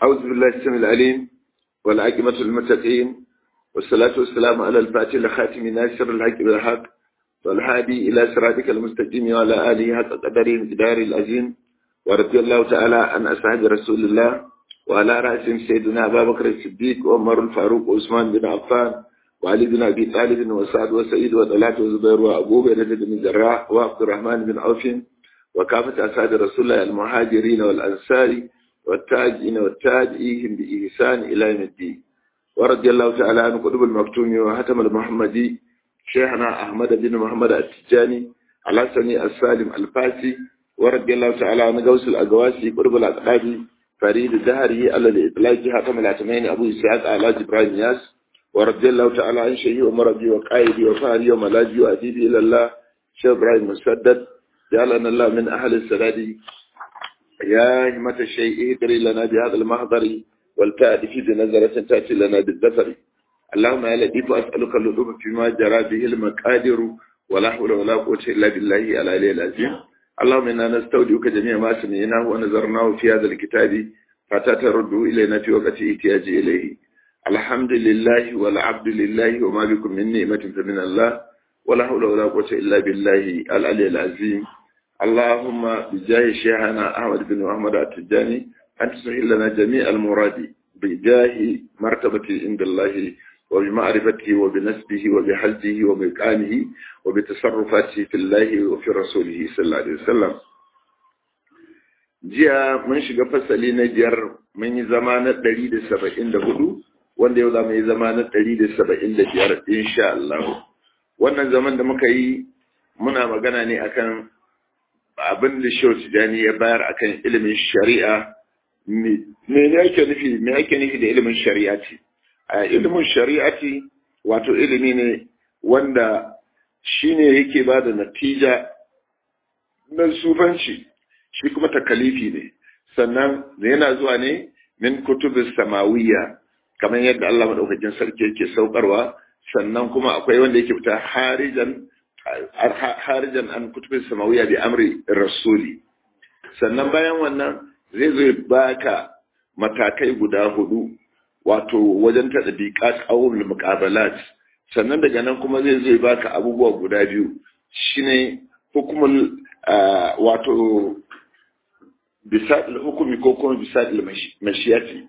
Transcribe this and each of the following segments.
أعوذ بالله السميع العليم والعاقبة للمتقين والصلاة والسلام على الفاتح لخاتم ناصر الحق بالحق والهادي إلى صراطك المستقيم وعلى آله حق قدره مقداره العظيم ورضي الله تعالى عن أصحاب رسول الله وعلى رأسهم سيدنا أبا بكر الصديق وعمر الفاروق وعثمان بن عفان وعلي بن أبي طالب وسعد وسعيد وطلحة وزبير وأبو بكر بن الجراح وعبد الرحمن بن عوف وكافة أصحاب رسول الله المهاجرين والأنصار والتاجين والتاجئين بإحسان إلى يوم الدين ورضي الله تعالى عن قطب المكتوم وحتم المحمدي شيخنا أحمد بن محمد التجاني على سني السالم الفاسي ورضي الله تعالى عن غوث الأقواسي قطب الأقدادي فريد الدهري على الإطلاق حتم العتمين أبو إسحاق على جبران ياس ورضي الله تعالى عن شيخي ومربي وقائدي وفاري وملاجي وأديبي إلى الله شيخ إبراهيم مسدد جعلنا الله من أهل السداد يا همة الشيء اهدري لنا بهذا المحضر والتأتي في بنظرة تأتي لنا بالذفر اللهم يا لطيف أسألك اللطف فيما جرى به المقادر ولا حول ولا قوة إلا بالله العلي العظيم اللهم إنا نستودعك جميع ما سمعناه ونظرناه في هذا الكتاب فتترد إلينا في وقت احتياج إليه الحمد لله والعبد لله وما بكم من نعمة فمن الله ولا حول ولا قوة إلا بالله العلي العظيم اللهم بجاه شيخنا أحمد بن محمد التجاني أن تسهل لنا جميع المراد بجاه مرتبته عند الله وبمعرفته وبنسبه وبحجه وبإقامه وبتصرفاته في الله وفي رسوله صلى الله عليه وسلم jiya mun shiga fasali na biyar mun yi zama na 174 wanda yau za mu yi zama na 175 insha Allah wannan zaman da muka yi muna magana ne akan abin da Shehu Tijani ya bayar akan ilimin shari'a me yake nufi da ilimin shari'ati a ilimin shari'ati wato ilimi ne wanda shine yake ba da natija na sufanci shi kuma takalifi ne sannan yana zuwa ne min kutubis samawiyya kamar yadda Allah madaukakin sarki yake saukarwa sannan kuma akwai wanda yake fita harijan an kutubin samawiya bi amri rasuli sannan bayan wannan zai zo baka matakai guda hudu wato wajen tadbiqat awul muqabalat sannan daga nan kuma zai zo baka abubuwa guda biyu shine hukumul wato bisadil hukumi ko kuma bisadil mashiyati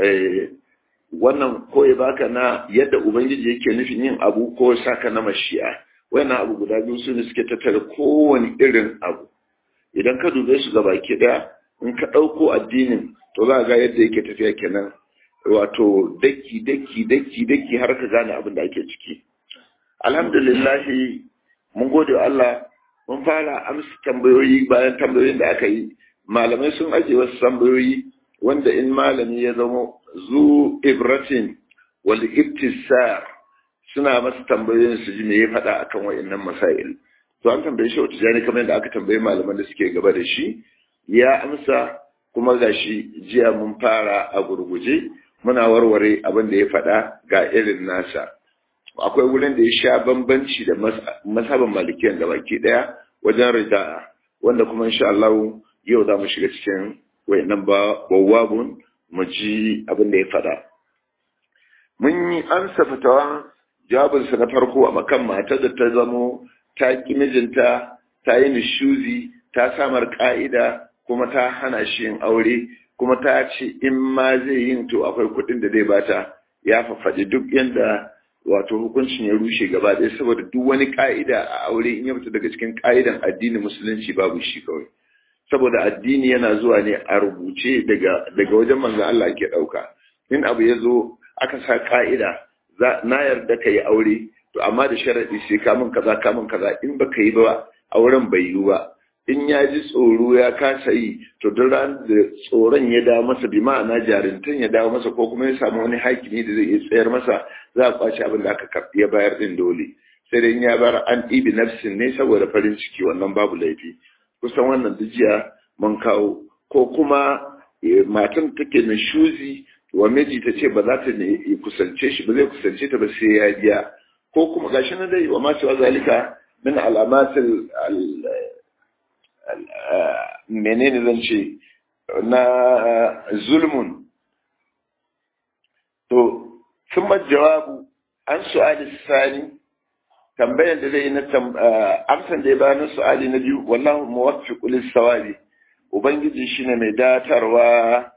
wannan ko ya baka na yadda ubangiji yake nufin yin abu ko saka na mashi'a wannan abu guda biyu su ne suke tattara kowane irin abu idan ka dube su gabaki daya in ka dauko addinin to za ga yadda yake tafiya kenan wato daki har ka gane abin da ake ciki alhamdulillah mun gode wa Allah mun fara amsa tambayoyi bayan tambayoyin da aka yi malamai sun aje wasu tambayoyi wanda in malami ya zama zu ibratin wal ibtisar suna masa tambayoyin su ji me ya faɗa akan wayannan masail to an tambaye shi wata jani kamar yadda aka tambaye malaman da suke gaba da shi ya amsa kuma gashi jiya mun fara a gurguje muna warware abin da ya faɗa ga irin nasa akwai wurin da ya sha bambanci da mazhaban malikiyan da baki daya wajen rida'a wanda kuma insha Allah yau za mu shiga cikin wayannan bawabun mu ji abin da ya faɗa mun yi amsa fatawa jawabinsa na farko a makan matar da ta zamo ta ƙi mijinta ta yi nishuzi ta samar ƙa'ida kuma ta hana shi yin aure kuma ta ce in ma zai yin to akwai kuɗin da zai bata ya fafaɗi duk yadda wato hukuncin ya rushe gaba ɗaya saboda duk wani ƙa'ida a aure in ya fita daga cikin ƙa'idan addinin musulunci babu shi kawai saboda addini yana zuwa ne a rubuce daga wajen manzo Allah ke ɗauka in abu ya zo aka sa ƙa'ida na yarda ka yi aure to amma da sharaɗi sai kamun kaza in baka yi ba auren bai yi ba in ya ji tsoro ya kasa yi to duk ran da tsoron ya dawo masa bi ma'ana jarintan ya dawo masa ko kuma ya samu wani hakimi da zai iya tsayar masa za a kwace abin da aka karɓi ya bayar din dole sai dai in ya bar an ɗibi nafsin ne saboda farin ciki wannan babu laifi kusan wannan jiya mun kawo ko kuma matan take na shuzi wa miji ta ce ba za ta kusance shi ba zai kusance ta ba sai ya biya ko kuma gashi na dai wa masu zalika min alamatil menene zan ce na zulmun to thumma jawabu an su'ali sani tambayar da zai na amsan da ya bani su'ali na biyu wallahu muwaffiqu lis-sawabi ubangiji shine mai datarwa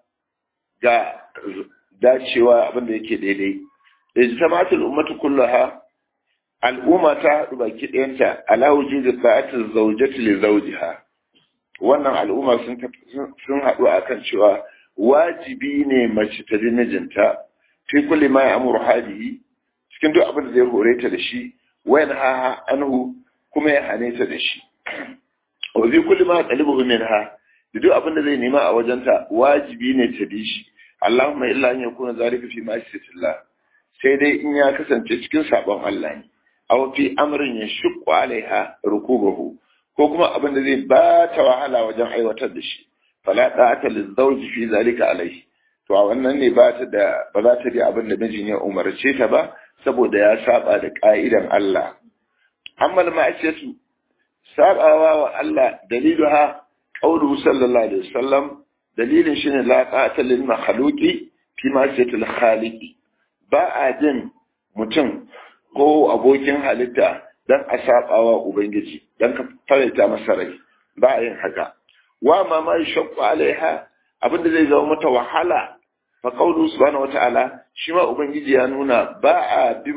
ga dacewa abin da yake daidai ijtama'atul ummatu kullaha al'umma ta haɗu baki ɗayanta ala wujudi ta'atil zawjati li zawjiha wannan al'umma sun haɗu akan cewa wajibi ne mace ta bi mijinta fi kulli ma ya'muru hadihi cikin duk abin da zai hore ta da shi wayan ha anhu kuma ya hane ta da shi wa fi kulli ma talibuhu minha duk abin da zai nema a wajenta wajibi ne ta bi shi Allahumma illa an yakuna zalika fi ma'siyatillah sai dai in ya kasance cikin sabon Allah ne aw fi amrin yashqu alaiha rukubahu ko kuma abin da zai ba ta wahala wajen aiwatar da shi fala ta'ata lizawji fi zalika alaihi to a wannan ne ba za ta bi abin da mijin ya umarce ta ba saboda ya saba da ka'idan Allah amma ma'asiyatu sabawa wa Allah daliluha qawluhu sallallahu alaihi wasallam dalilin shine la ta'ata lil makhluqi fi ma'siyatil khaliqi ba a jin mutum ko abokin halitta dan a sabawa ubangiji dan ka faranta masa rai ba a yin haka wa ma ma yashqu alaiha abinda zai zama mata wahala fa qawlu subhanahu wataala shi ma ubangiji ya nuna ba a bin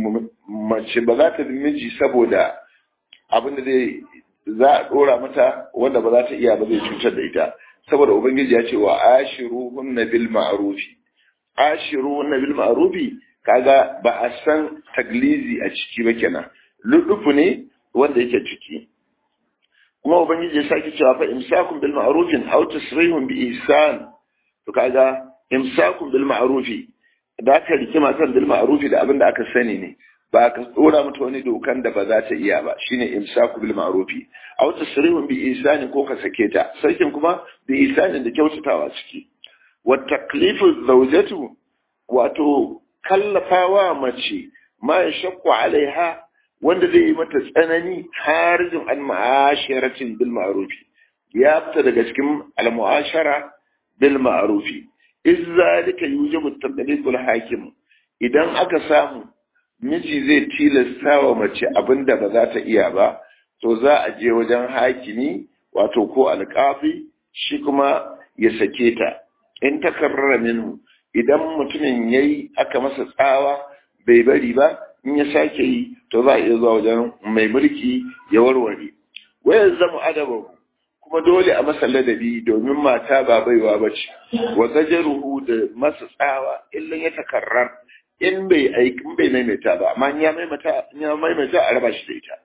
mace ba za ta bi miji saboda abinda zai za a dora mata wanda ba za ta iya ba zai cutar da ita saboda ubangiji ya ce wa ashiruhunna bil ma'rufi ashiruhunna bil ma'rufi kaga ba a san taglizi a ciki ba kenan ludufu ne wanda yake ciki kuma ubangiji ya sake cewa fa imsakun bil ma'rufin aw tasrihun bi ihsan to kaga imsakun bil ma'rufi da ka rike matan bil ma'rufi da abin da aka sani ne ba ka tsora mata wani dokan da ba za ta iya ba shine imsaku bil ma'rufi aw tasrihun bi ihsan ko ka sake ta sakin kuma bi ihsan da kyautatawa ciki wa taklifu zawjatu wato kallafawa mace ma ya shakku alaiha wanda zai yi mata tsanani harijin an ma'asharatin bil ma'rufi ya fita daga cikin al mu'ashara bil ma'rufi izzalika yujibu tadliqul hakim idan aka samu miji zai tilasta wa mace abinda ba za ta iya ba to za a je wajen hakimi wato ko alƙafi shi kuma ya sake ta in takarrara minhu idan mutumin yayi aka masa tsawa bai bari ba in ya sake yi to za a iya zuwa wajen mai mulki ya warware wayar zama adabahu kuma dole a masa ladabi domin mata ba baiwa ba ce wa zajaruhu da masa tsawa illan ya takarrar in bai maimaita ba amma ya maimaita a raba shi da ita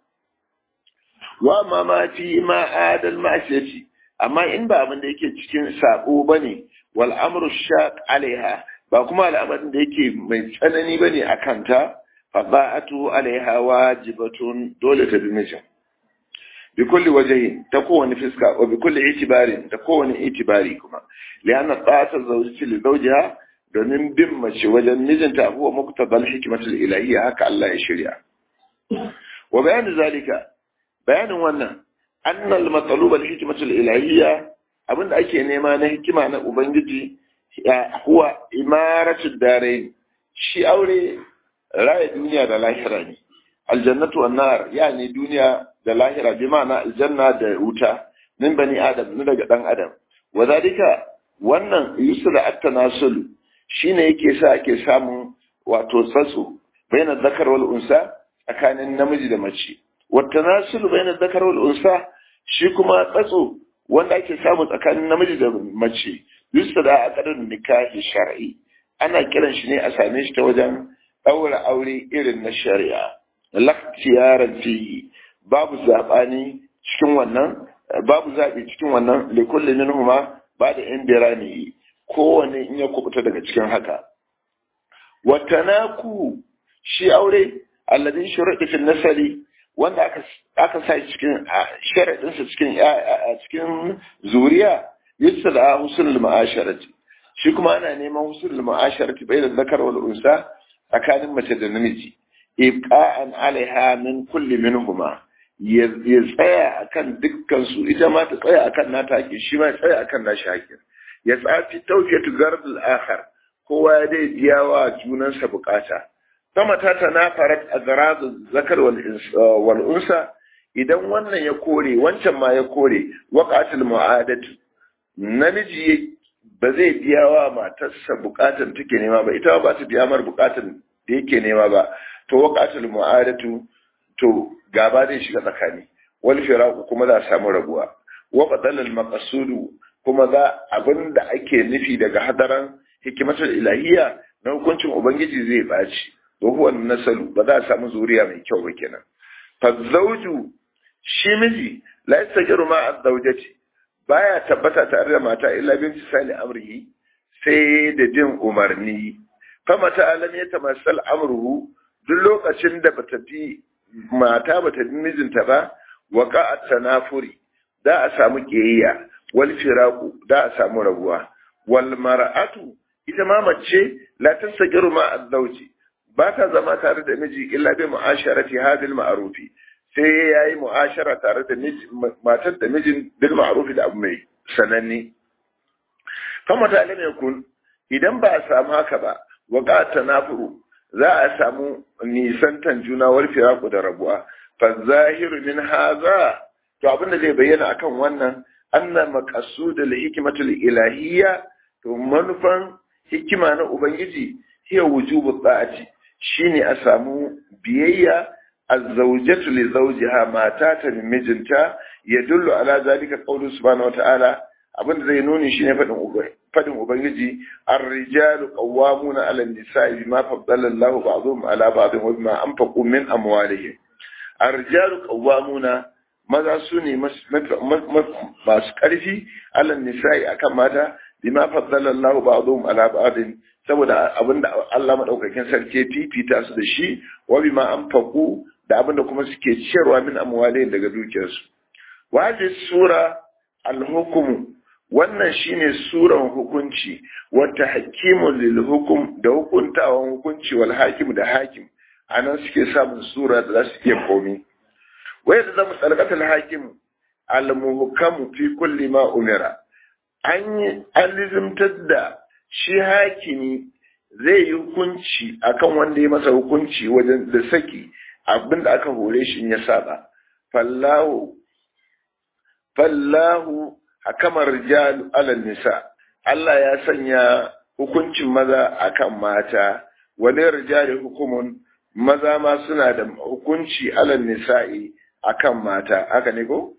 wa ma ma fi ma adal ma'asiyati amma in ba abin da yake cikin sabo bane wal amru shaq alaiha ba kuma al'amarin da yake mai tsanani bane akan ta fa ba'atu alaiha wajibatun dole ta bi mijin bi kulli wajhi ta kowane fiska wa bi kulli itibarin ta kowane itibari kuma lianna ta'ata zawjati li zawjiha domin bin mace wajen mijinta huwa muktabal hikmatul ilahiyya haka Allah ya shirya wa bayan zalika bayanin wannan annal matlub al hikmatul ilahiyya abinda ake nema na hikima na ubangiji huwa imaratud darain shi aure raya duniya da lahira ne aljannatu wan nar yani duniya da lahira bi ma'ana aljanna da wuta min bani adam ne daga dan adam wa zalika wannan yusra at-tanasul shine yake sa ake samun wato tsatso bayan zakar wal unsa tsakanin namiji da mace wa tanasul bayan zakar wal unsa shi kuma tsatso wanda ake samu tsakanin namiji da mace yusra a kadan nikahi shar'i ana kiran shi ne a same shi ta wajen daura aure irin na shari'a laktiyaran fihi babu zabani cikin wannan babu zabi cikin wannan likulli minhuma ba da indirani kowane in ya kubuta daga cikin haka watanaku shi aure alladin shurudi fil nasali wanda aka sa cikin sharadin sa cikin zuriya yusra husnul ma'asharati shi kuma ana neman husnul ma'asharati bayan zakar wal unsa tsakanin mace da namiji ibqa'an alaiha min kulli minhuma ya tsaya akan dukkan su ita ma ta tsaya akan nata haƙi shi ma ya tsaya akan nashi haƙi ya tsafi tawfiyatu gardul akhar kowa dai biya wa junansa bukata kama ta tanafarat azradu zakar wal unsa idan wannan ya kore wancan ma ya kore waqatul mu'adatu namiji ba zai biya wa matarsa bukatun take nema ba ita ba ta biya mar bukatun da yake nema ba to waqatul mu'adatu to gaba zai shiga tsakani wal firaqu kuma za a samu rabuwa wa badalal maqsudu kuma za abinda ake nufi daga hadaran hikimatul ilahiyya na hukuncin ubangiji zai baci wa huwa nasalu ba za a samu zuriya mai kyau ba kenan fa zawju shi miji la yastajiru ma az-zawjati baya tabbata tare da mata illa bin tisali amrihi sai da jin umarni fa mata alam yatamassal amruhu duk lokacin da bata bi mata bata bi mijinta ba waqa'at tanafuri da a samu kiyayya wal firaqu da a samu rabuwa wal mar'atu ita ma mace la tastajiru ma az-zawji ba ta zama tare da miji illa bi mu'asharati hadil ma'rufi sai yayi mu'ashara tare da matar da mijin bil ma'rufi da abu mai sananni kama ta alim yakun idan ba a samu haka ba waqa tanafuru za a samu nisantan juna wal firaqu da rabuwa fa zahiru min hadha to abin da zai bayyana akan wannan anna maqsudul hikmatul ilahiyya to manufan hikima na ubangiji hiya wujubu ta'ati shine a samu biyayya az-zawjatu li zawjiha mata ta mijinta yadullu ala zalika qawlu subhanahu wa ta'ala abinda zai nuni shine fadin ubangiji ar-rijalu qawwamuna 'ala an-nisa'i bima faddala Allahu ba'dhum 'ala ba'dhin wa bima anfaqu min amwalihim ar-rijalu qawwamuna maza su ne masu ƙarfi 'ala an-nisa'i akan mata bima faddala Allahu ba'dhum 'ala ba'dhin saboda abinda Allah madaukakin sarki fifita su da shi wa bima anfaqu da abinda kuma suke ciyarwa min amwalihim daga dukiyarsu wa hadhihi sura al-hukm wannan shine suran hukunci wata hakimun lil hukum da hukuntawan hukunci wal hakim da hakim anan suke samun sura da zasu iya komi wai da zamu tsalkatul hakim al muhkam fi kulli ma umira an alizimtar da shi hakimi zai yi hukunci akan wanda ya masa hukunci wajen da saki abinda aka hore shi ya saba fallahu hakamar rijal alal nisa Allah ya sanya hukuncin maza akan mata wani rijali hukumun maza ma suna da hukunci alal nisa'i akan mata haka ne ko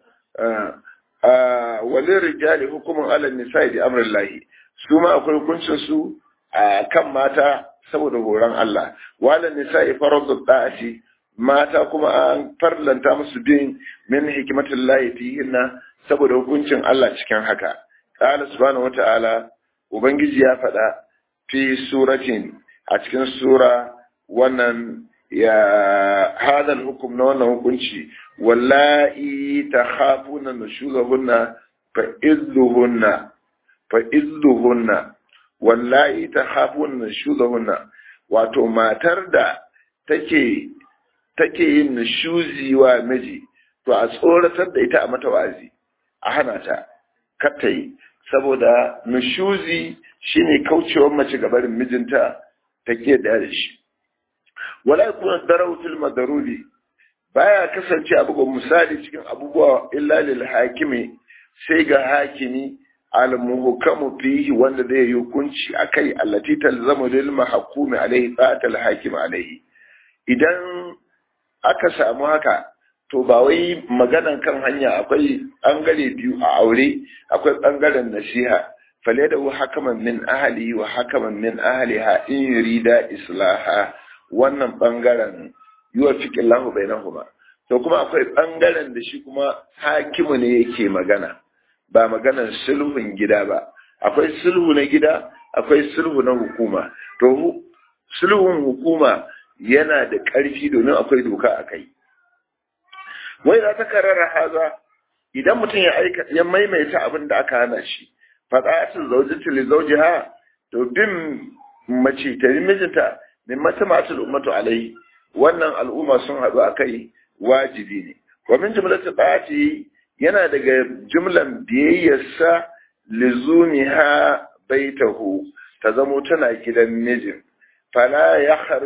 wani rijali hukumun alal nisa'i bi amrillahi su ma akwai hukuncin su akan mata saboda horon Allah walal nisa'i faradu da'ati mata kuma an farlanta musu bin min hikmatillahi fihinna saboda hukuncin Allah cikin haka. Qala subhanahu wata'ala ubangiji ya faɗa fi suratin a cikin sura wannan ya hadal hukum na wannan hukunci wallahi takhafuna nushuzahunna fa'idhuhunna wallahi takhafuna nushuzahunna wato matar da take yin nushuzi wa miji to a tsoratar da ita a mata wazi a hana ta katta yi saboda nushuzi shine kaucewar mace gabarin mijinta take da shi wala yakuna darawtul madarubi baya kasance abu ga misali cikin abubuwa illa lil hakimi sai ga hakimi al muhkamu fihi wanda zai yi hukunci akai allati talzamu lil mahkumi alaihi ta'atul hakim alaihi idan aka samu haka to ba wai maganan kan hanya akwai bangare biyu a aure akwai bangaren nasiha fale da hakaman min ahli wa hakaman min ahliha in yurida islaha wannan bangaren yuwafiqillahu bainahuma to kuma akwai bangaren da shi kuma hakimu ne yake magana ba maganan sulhun gida ba akwai sulhu na gida akwai sulhu na hukuma to sulhun hukuma yana da ƙarfi domin akwai doka a kai wai za ta karara haza idan mutum ya maimaita abin da aka hana shi faɗatin zaujatu li zawjiha to bin mace ta yi mijinta min matamatul ummatu alai wannan al'umma sun haɗu akai wajibi ne wa min jumlatu ta'ati yana daga jumlan biyayyarsa lizumiha baitahu ta zamo tana gidan mijin fala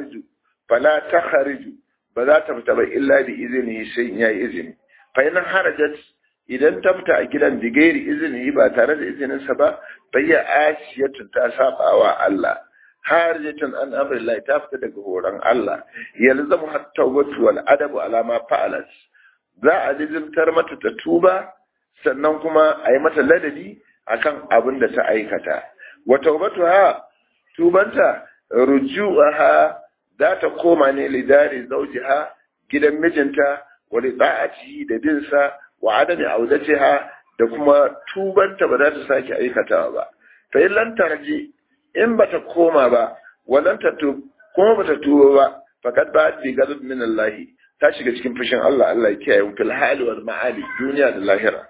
ta khariju ba za ta fita ba illa bi izini sai in yayi izini fa in harajat idan ta fita a gidan bigairi izini ba tare da izininsa ba bayya asiyatun ta sabawa Allah harjatun an amrillah ta fita daga horon Allah yalzamu hatta wal adabu alama fa'alat za a jizimtar mata ta tuba sannan kuma a yi mata ladabi akan abin da ta aikata wa tawbatuha tubanta rujuha za ta koma ne lidari zawjiha gidan mijinta wa li ta'ati da binsa wa adami audatiha da kuma tubanta ba za ta sake aikatawa ba fa illan tarji in bata koma ba walan ta kuma bata tuba ba fakat ba bi gadab min Allah ta shiga cikin fushin Allah Allah ya kiyaye fil hali wal ma'ali duniya da lahira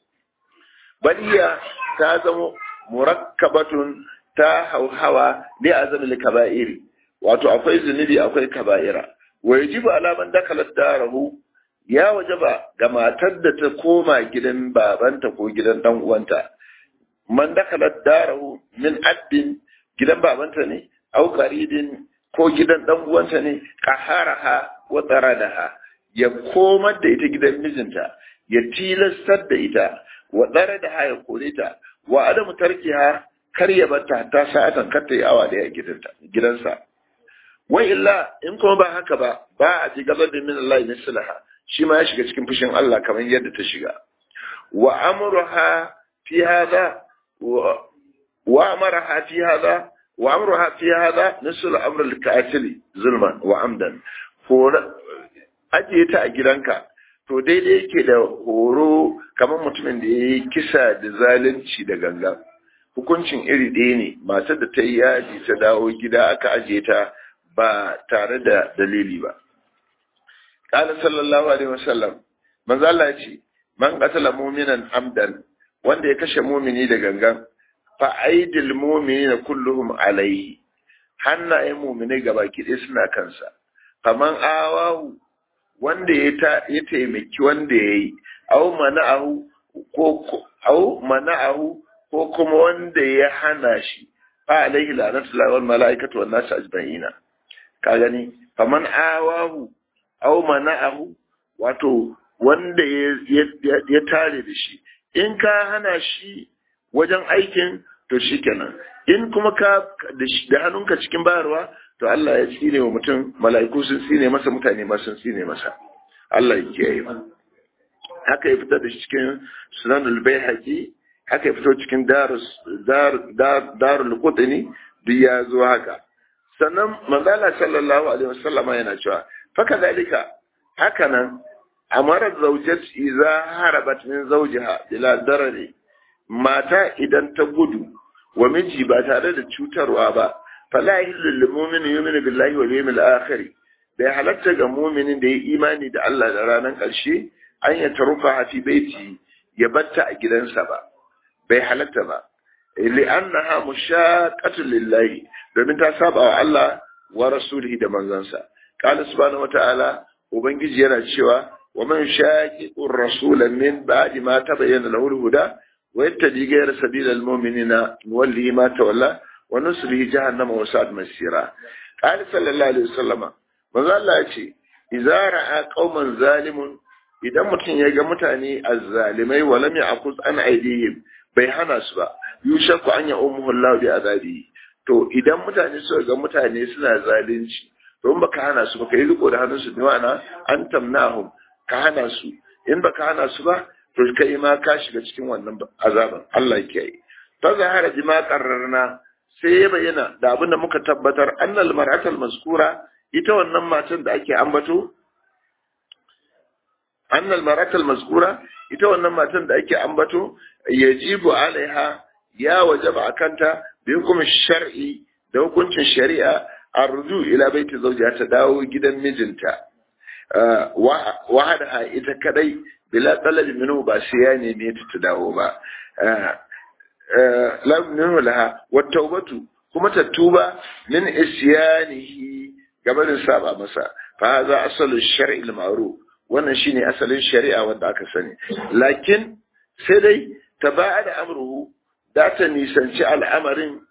baliya ta zama murakkabatun ta hauhawa li azamil kaba'iri wato akwai zunubi akwai kaba'ira wa yajibu ala man dakalat darahu ya wajaba ga matar da ta koma gidan babanta ko gidan dan uwanta man dakalat darahu min addin gidan babanta ne au qaridin ko gidan dan uwanta ne qaharaha wa taradaha ya komar da ita gidan mijinta ya tilastar da ita wa taradaha ya kore ta wa adamu tarkiha kar ya bata ta sa'atan kar ta yi awa da gidansa wa illa in kuma ba haka ba a ji gabar da min Allah mislaha shi ma ya shiga cikin fushin Allah kamar yadda ta shiga wa amruha fi hada wa amraha fi hada wa amruha fi hada misal amr al-qatil zulman wa amdan ko ajiye ta a gidanka to daidai yake da horo kamar mutumin da yayi kisa da zalunci da gangan hukuncin iri ɗaya ne matar da ta yi yaji ta dawo gida aka ajiye ta ba tare da dalili ba qala sallallahu alaihi wasallam manzo Allah ya ce man qatala mu'minan amdan wanda ya kashe mu'mini da gangan fa aidil mu'minina kulluhum alaihi hannayen mu'minai gabaki ɗaya suna kansa kaman awahu wanda ya taimaki wanda yayi au mana'ahu ko kuma wanda ya hana shi fa alaihi la'natullahi wal mala'ikatu wan nas ajma'ina ka gani faman awahu aw mana'ahu wato wanda ya tare da shi in ka hana shi wajen aikin to shikenan in kuma ka da hannunka cikin bayarwa to Allah ya tsine wa mutum mala'iku sun tsine masa mutane ma sun tsine masa Allah ya kiyaye haka ya fita da shi cikin sunanul baihaqi haka ya fito cikin darul qutni duk ya zo haka sannan manzala sallallahu alaihi wasallam yana cewa fa kadalika hakanan amara zawjat idza harabat min zawjiha bila darari mata idan ta gudu wa miji ba tare da cutarwa ba fala yahillu lil mu'mini yu'minu billahi wal yawmil akhir bai halatta ga mu'minin da ya imani da Allah da ranar ƙarshe an ya tarufa fi baiti ya batta a gidansa ba bai halatta ba li'annaha mushaqqatun lillahi domin ta saba wa Allah wa rasulihi da manzansa qala subhanahu wata'ala ubangiji yana cewa wa man shaqiqur rasula min ba'di ma tabayyana lahu al-huda wa yattabi ghayra sabilil mu'minina nuwallihi ma tawalla wa nuslihi jahannama wa sa'at masira qala sallallahu alaihi wasallama manzo Allah ya ce idza ra'a qauman zalimun idan mutum ya ga mutane azzalimai wa lam ya'khuz an aydihim bai hana su ba yushaku an ya ummuhu Allah bi azabi to idan mutane suka ga mutane suna zalunci to in baka hana su baka yi riko da hannunsu bi ma'ana an tamnahum ka hana su in baka hana su ba to kai ma ka shiga cikin wannan azaban Allah yake yi fa zahara bima qarrarna sai ya bayyana da abin da muka tabbatar annal mar'atal mazkura ita wannan matan da ake ambato annal mar'atal mazkura ita wannan matan da ake ambato yajibu alaiha ya wajaba akanta bi hukumin shar'i da hukuncin shari'a arju ila baiti zawjiha ta dawo gidan mijinta wa hada ita kadai bila talabi minhu ba sai ya neme ta dawo ba la minhu laha wa tawbatu kuma ta tuba min isyanihi gabanin saba masa fa hadha asalu shar'i al-ma'ruf wannan shine asalin shari'a wanda aka sani lakin sai dai taba'ada amruhu da ta nisanci al'amarin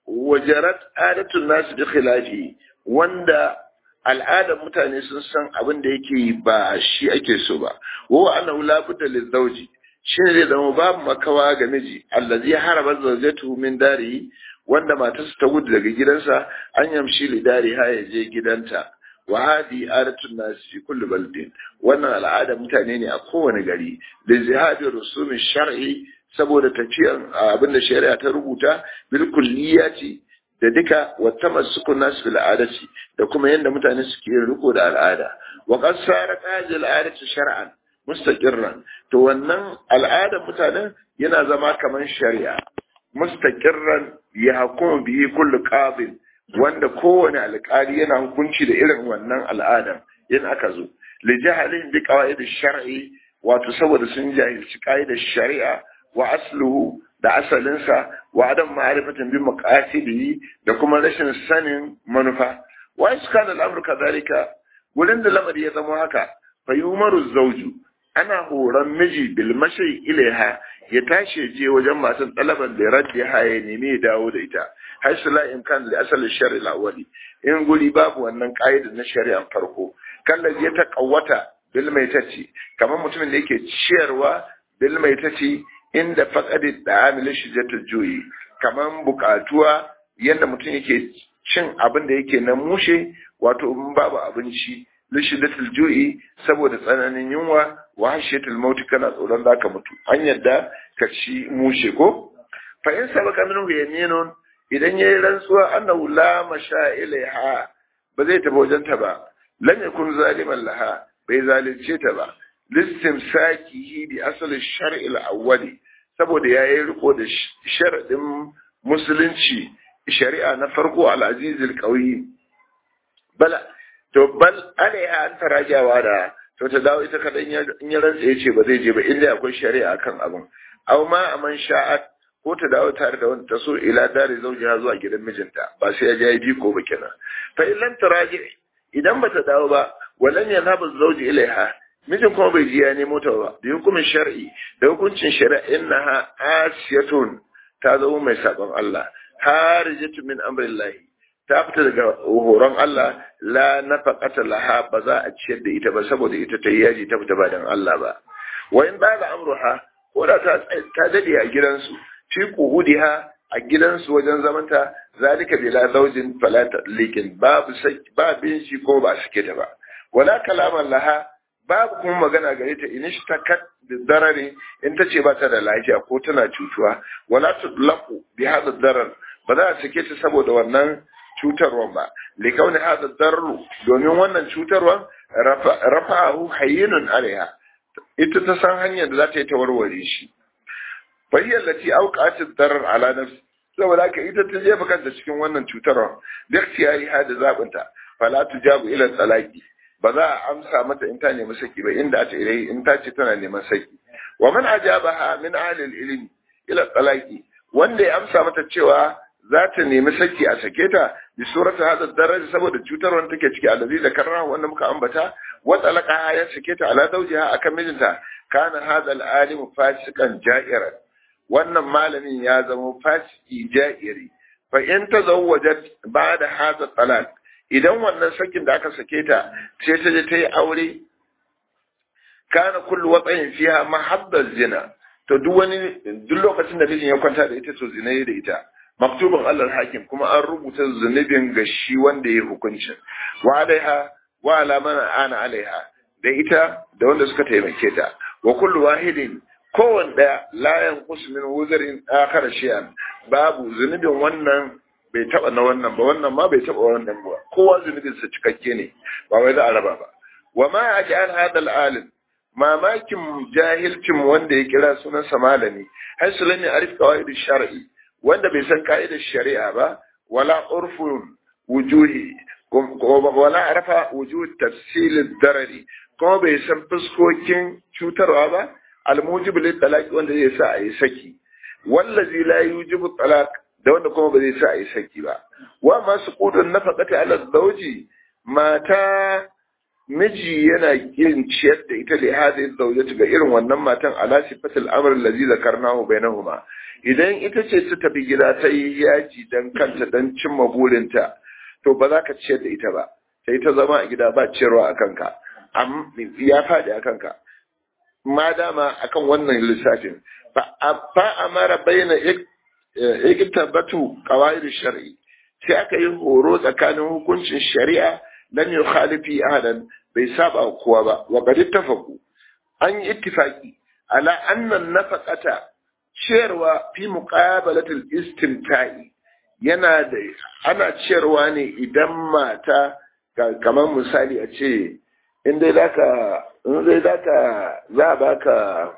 wajarat adatun nasu bi khilafi wanda al'adar mutane sun san abin da yake ba shi ake so ba wa annahu la budda lizawji shine zai zama babu makawa ga miji allazi haraba zawjatuhu min dari wanda matarsa ta gudu daga gidansa an yamshi li dari ha ya je gidanta wa hadi adatun nas fi kulli baldin wannan al'adar mutane ne a kowane gari da zihadi rusumin shar'i saboda tafiyan abin da shari'a ta rubuta bil kulliyati da duka wata masu nasu fil adati da kuma yadda mutane suke yin riko da al'ada wa qad sarat hadhihi al'adatu shar'an mustaqirran to wannan al'adar mutanen yana zama kaman shari'a mustaqirran ya hukumu bihi kullu qadin wanda kowane alƙali yana hukunci da irin wannan al'adan in aka zo li jahalin bi qawaid ash-shar'i wato saboda sun jahilci qaidar shari'a wa asluhu da asalinsa wa adam ma'arifatin bi maqasidihi da kuma rashin sanin manufa wa iskana al-amru kadhalika wurin da lamari ya zama haka fa yumaru zawju ana horon miji bil mashi ilaiha ya tashi je wajen matan talaban da raddi ha ya nemi ya dawo da ita haisu la imkan li asal shari al-awwali in guri babu wannan kaidar na shari'ar farko kan da ya taqawwata bil maitati kamar mutumin da yake ciyarwa bil maitati inda faƙaɗi da amilin shijatul juyi kamar buƙatuwa yadda mutum yake cin abin da yake na mushe wato in babu abinci lishidatul juyi saboda tsananin yunwa wa hashiyatul mauti kana tsoron zaka mutu an yadda ka ci mushe ko fa in sabaka minhu yaminun idan yayi rantsuwa annahu la masha ilaiha ba zai tafi wajenta ba lam yakun zaliman laha bai zalunce ta ba listimsakihi bi asali shar'i al-awwali saboda yayi riko da sharadin musulunci shari'a na farko al-aziz al-qawi bal alaiha an tarajawa da to ta dawo ita kadan in ya rantsa yace ba zai je ba inda akwai shari'a kan abin aw ma aman sha'at ko ta dawo tare da wanda ta so ila dari zawjiha zuwa gidan mijinta ba sai ya je biko ba kenan fa illan taraji idan bata dawo ba walan yanhabu zawji ilaiha mijin kuma bai ji ya nemo ta ba da hukumin shar'i da hukuncin shari'a innaha asiyatun ta zama mai sabon Allah harijatu min amrillahi ta fita daga horon Allah la nafaqata laha ba za a ciyar da ita ba saboda ita ta yaji ta fita ba dan Allah ba wa in ba da amruha ko da ta dade a gidansu fi quhudiha a gidansu wajen zamanta zalika bila zawjin fala talikin babu babin shi ko ba suke ta ba wala kalaman laha babu kuma magana gare ta in ishtakat da darari in ta ce ba ta da lafiya ko tana cutuwa wala tudlaqu bi hada darar ba za a sake ta saboda wannan cutarwan ba li kauni hada darru domin wannan cutarwan rafa'ahu hayyinun alaiha ita ta san hanyar da za ta yi ta warware shi fa hiya allati awqa'at ad-darar ala nafsi saboda haka ita ta jefa kanta cikin wannan cutarwan da ikhtiyari hada zabinta fala tujabu ila talaqi ba za a amsa mata in ta nemi saki ba inda ta ilai in ta ce tana neman saki wa man ajabaha min ahli al-ilm ila talaqi wanda ya amsa mata cewa za ta nemi saki a sake ta bi surata hada daraja saboda cutar wanda take ciki alazi da karra wanda muka ambata wa talaqaha ya sake ta ala zawjiha akan mijinta kana hada al-alim fasikan ja'iran wannan malamin ya zama fasiki ja'iri fa in tazawwajat ba'da hada talaq idan wannan sakin da aka sake ta sai ta je ta yi aure kana kullu watsayin fiha mahabbaz zina to duk lokacin da mijin ya kwanta da ita to zina da ita maktubun Allah hakim kuma an rubuta zunubin ga shi wanda ya hukunci wa alaiha wa ala man ana alaiha da ita da wanda suka taimake ta wa kullu wahidin kowanne daya la yanqus min wuzarin akhar shay'an babu zunubin wannan bai taba na wannan ba wannan ma bai taba wannan ba kowa zunubin sa cikakke ne ba wai za a raba ba wa ma ajal hada al-alim mamakin jahilcin wanda ya kira sunan sa malami har sulani arif qawaid shar'i wanda bai san ka'idar shari'a ba wala urfun wujuhi wala arafa wujuh tafsil ad-darari kuma bai san fuskokin cutarwa ba al-mujib lit-talaq wanda zai sa a yi saki wallazi la yujibu talaq da wanda kuma ba zai sa a yi saki ba wa masu kudin nafaqati ala zawji mata miji yana yin ciyar da ita da hadin zaujatu ga irin wannan matan ala sifatul amr allazi zakarnahu bainahuma idan ita ce ta tafi gida ta yi yaji dan kanta dan cimma burinta to ba za ka ciyar da ita ba sai ta zama a gida ba ciyarwa a kanka ya faɗi a kanka ma dama akan wannan lissafin fa amara baina iktabatu qawaid shar'i sai aka yi horo tsakanin hukuncin shari'a lam yukhalifi ahadan bai saba kowa ba wa qad ittafaqu an yi ittifaqi ala anna nafaqata ciyarwa fi muqabalatil istimta'i yana da ana ciyarwa ne idan mata kamar misali a ce in dai za baka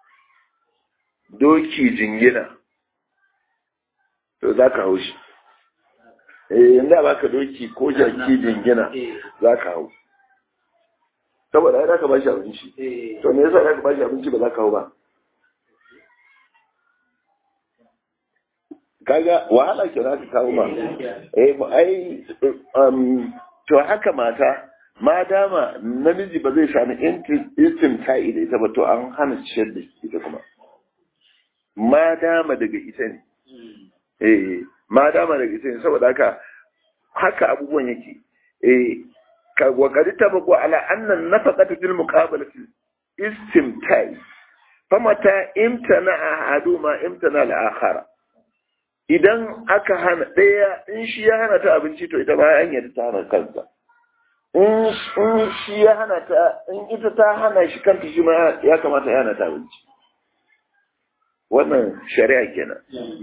doki jingina to za ka hau shi in da baka doki ko jaki jingina za ka hau saboda ya ka ba shi abinci to me yasa za ka ba shi abinci ba za ka hau ba kaga wahala ke za ka kawo ba to haka mata ma dama namiji ba zai sami istimta'i da ita ba to an hana ciyar da ita kuma ma dama daga ita ne ma dama daga ita ne saboda haka abubuwan yake wa qad tabaqu ala anna nafaqata fil muqabalati istimta'i famata imtana ahaduma imtana al-akhara idan aka hana ɗaya in shi ya hana ta abinci to ita ba an yarda ta hana kansa in shi ya hana ta in ita ta hana shi kanta shi ma ya kamata ya hana ta abinci wannan shari'a kenan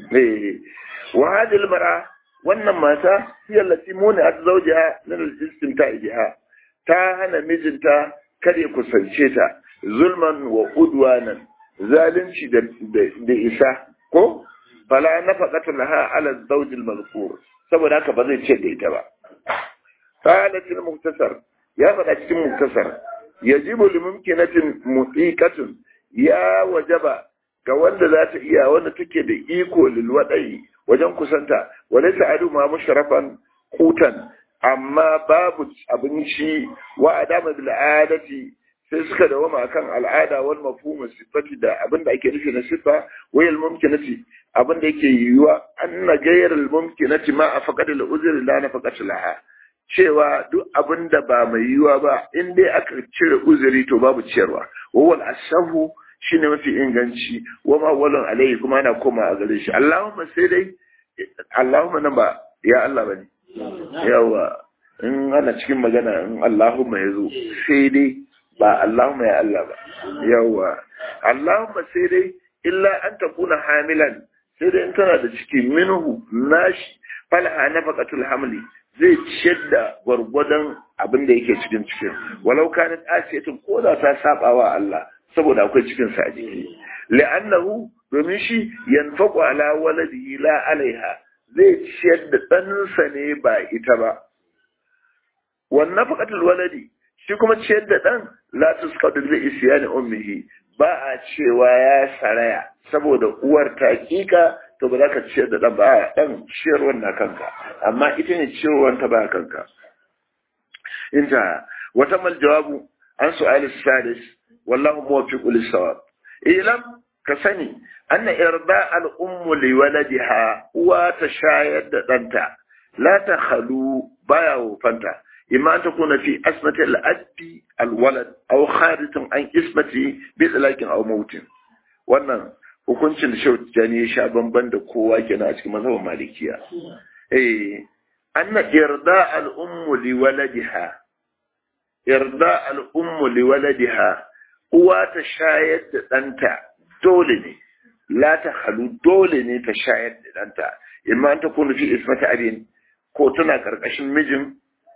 wa hadil mara wannan mata hiya allati munat zawjaha min al-istimta'i biha ta hana mijinta kare kusance ta zulman wa udwanan zalunci da isa ko fala nafaqatu laha ala az-zawj al-mazkur saboda haka ba zai ce da ita ba qalat al-mukhtasar ya faɗa cikin mukhtasar yajibu li mumkinatin muqiqatun ya wajaba ga wanda za ta iya wanda take da iko lil wadai wajen kusanta walaysa adu ma musharafan qutan amma babu abinci wa adama bil adati sai suka dawama kan al'ada wal mafhum sifati da abinda ake nufi na sifa wayal mumkinati abinda yake yiwuwa anna ghayr al mumkinati ma afaqad al uzr la nafaqat laha cewa duk abinda ba mai yiwuwa ba in dai aka cire uzuri to babu ciyarwa wal asahu shine mafi inganci wa ma walun alai kuma ana koma a gare shi Allahumma sai dai Allahumma nan ba ya Allah bane yawa in ana cikin magana in Allahumma yazo sai dai ba Allahumma ya Allah ba yawa Allahumma sai dai illa an takuna hamilan sai dai in tana da ciki minhu nashi falaha nafaqatul hamli zai ciyar da gwargwadon abin da yake cikin cikin walau kanat asiyatun ko da ta sabawa Allah saboda akwai cikin sa a jiki la'annahu domin shi yanfaqu ala waladihi la alaiha zai ciyar da ɗansa ne ba ita ba wan nafaqatul waladi shi kuma ciyar da ɗan la tusqadu bi isyani ummihi ba a cewa ya saraya saboda uwar ta kika to ba za ka ciyar da ɗan ba ɗan ciyarwar na kanka amma ita ne ciyarwar ta ba kanka inta wata mal jawabu an su'al sadis wallahu muwaffiqu lis-sawab ilam ka sani anna irda al-ummu li waladiha uwa ta shayar da ɗanta la ta khalu baya wufanta إما أن تكون في أسمة الأب الولد أو خارج عن اسمته بإطلاق أو موت wannan hukuncin da shau jani ya sha bamban da kowa kenan a cikin mazhabin malikiya anna irda al ummu li waladiha uwa ta shayar da ɗanta dole ne la ta halu dole ne ta shayar da ɗanta imma an ta kuna fi ismata abin ko tana karkashin mijin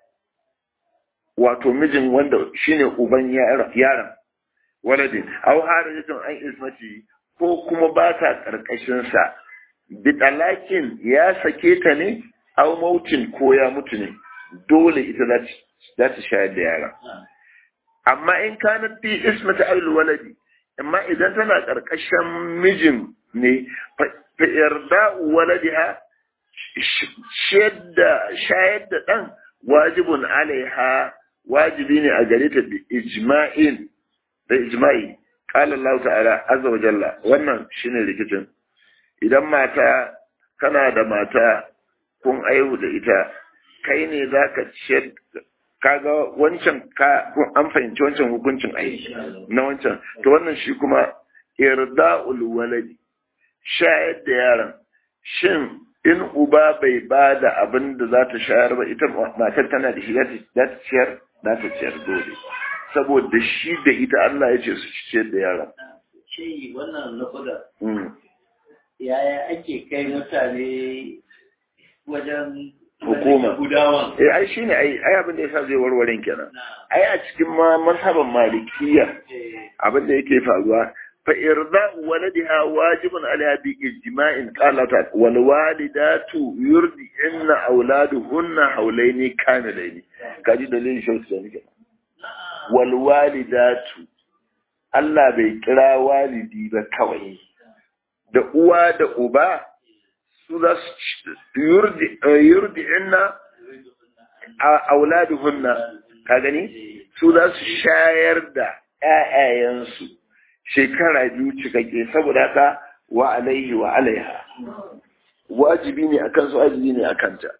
wato mijin wanda shine uban yaron waladin aw harajatun an ismati ko kuma ba ta karkashin sa bitalakin ya sake ta ne aw mautin ko ya mutu ne dole ita za ta shayar da yaron amma in kana fi ismati al waladi amma idan tana karkashin mijin ne fa irda waladiha shayar da dan wajibun alaiha wajibi ne a gare ta bi ijma'in da ijma'i qala Allah ta'ala azza wa jalla wannan shine rikicin idan mata kana da mata kun aihu da ita kai ne zaka ciyar kaga wancan an fahimci wancan hukuncin aiki na wancan to wannan shi kuma irda'ul waladi shayar da yaron shin in uba bai ba da abin da za ta shayar ba ita matar tana da shi za ta ciyar dole saboda shi da ita Allah ya ce su ciyar da yaron shi wannan na kuda yaya ake kai mutane wajen hukuma ai shine ai abin da yasa zai warware kenan ai a cikin mazhaban malikiya abin da yake faruwa fa irda'u waladiha wajibun alaiha bi ijma'in qala ta wal walidatu yurdi'na auladuhunna hawlaini kamilaini kaji dalilin shauki ne kenan wal walidatu Allah bai kira walidi ba kawai da uwa da uba su za su yurdi'inna auladuhunna ka gani su za su shayar da ƴaƴayensu shekara 2 cikakke saboda haka wa alaihi wa alaiha wajibi ne akan su wajibi ne akan ta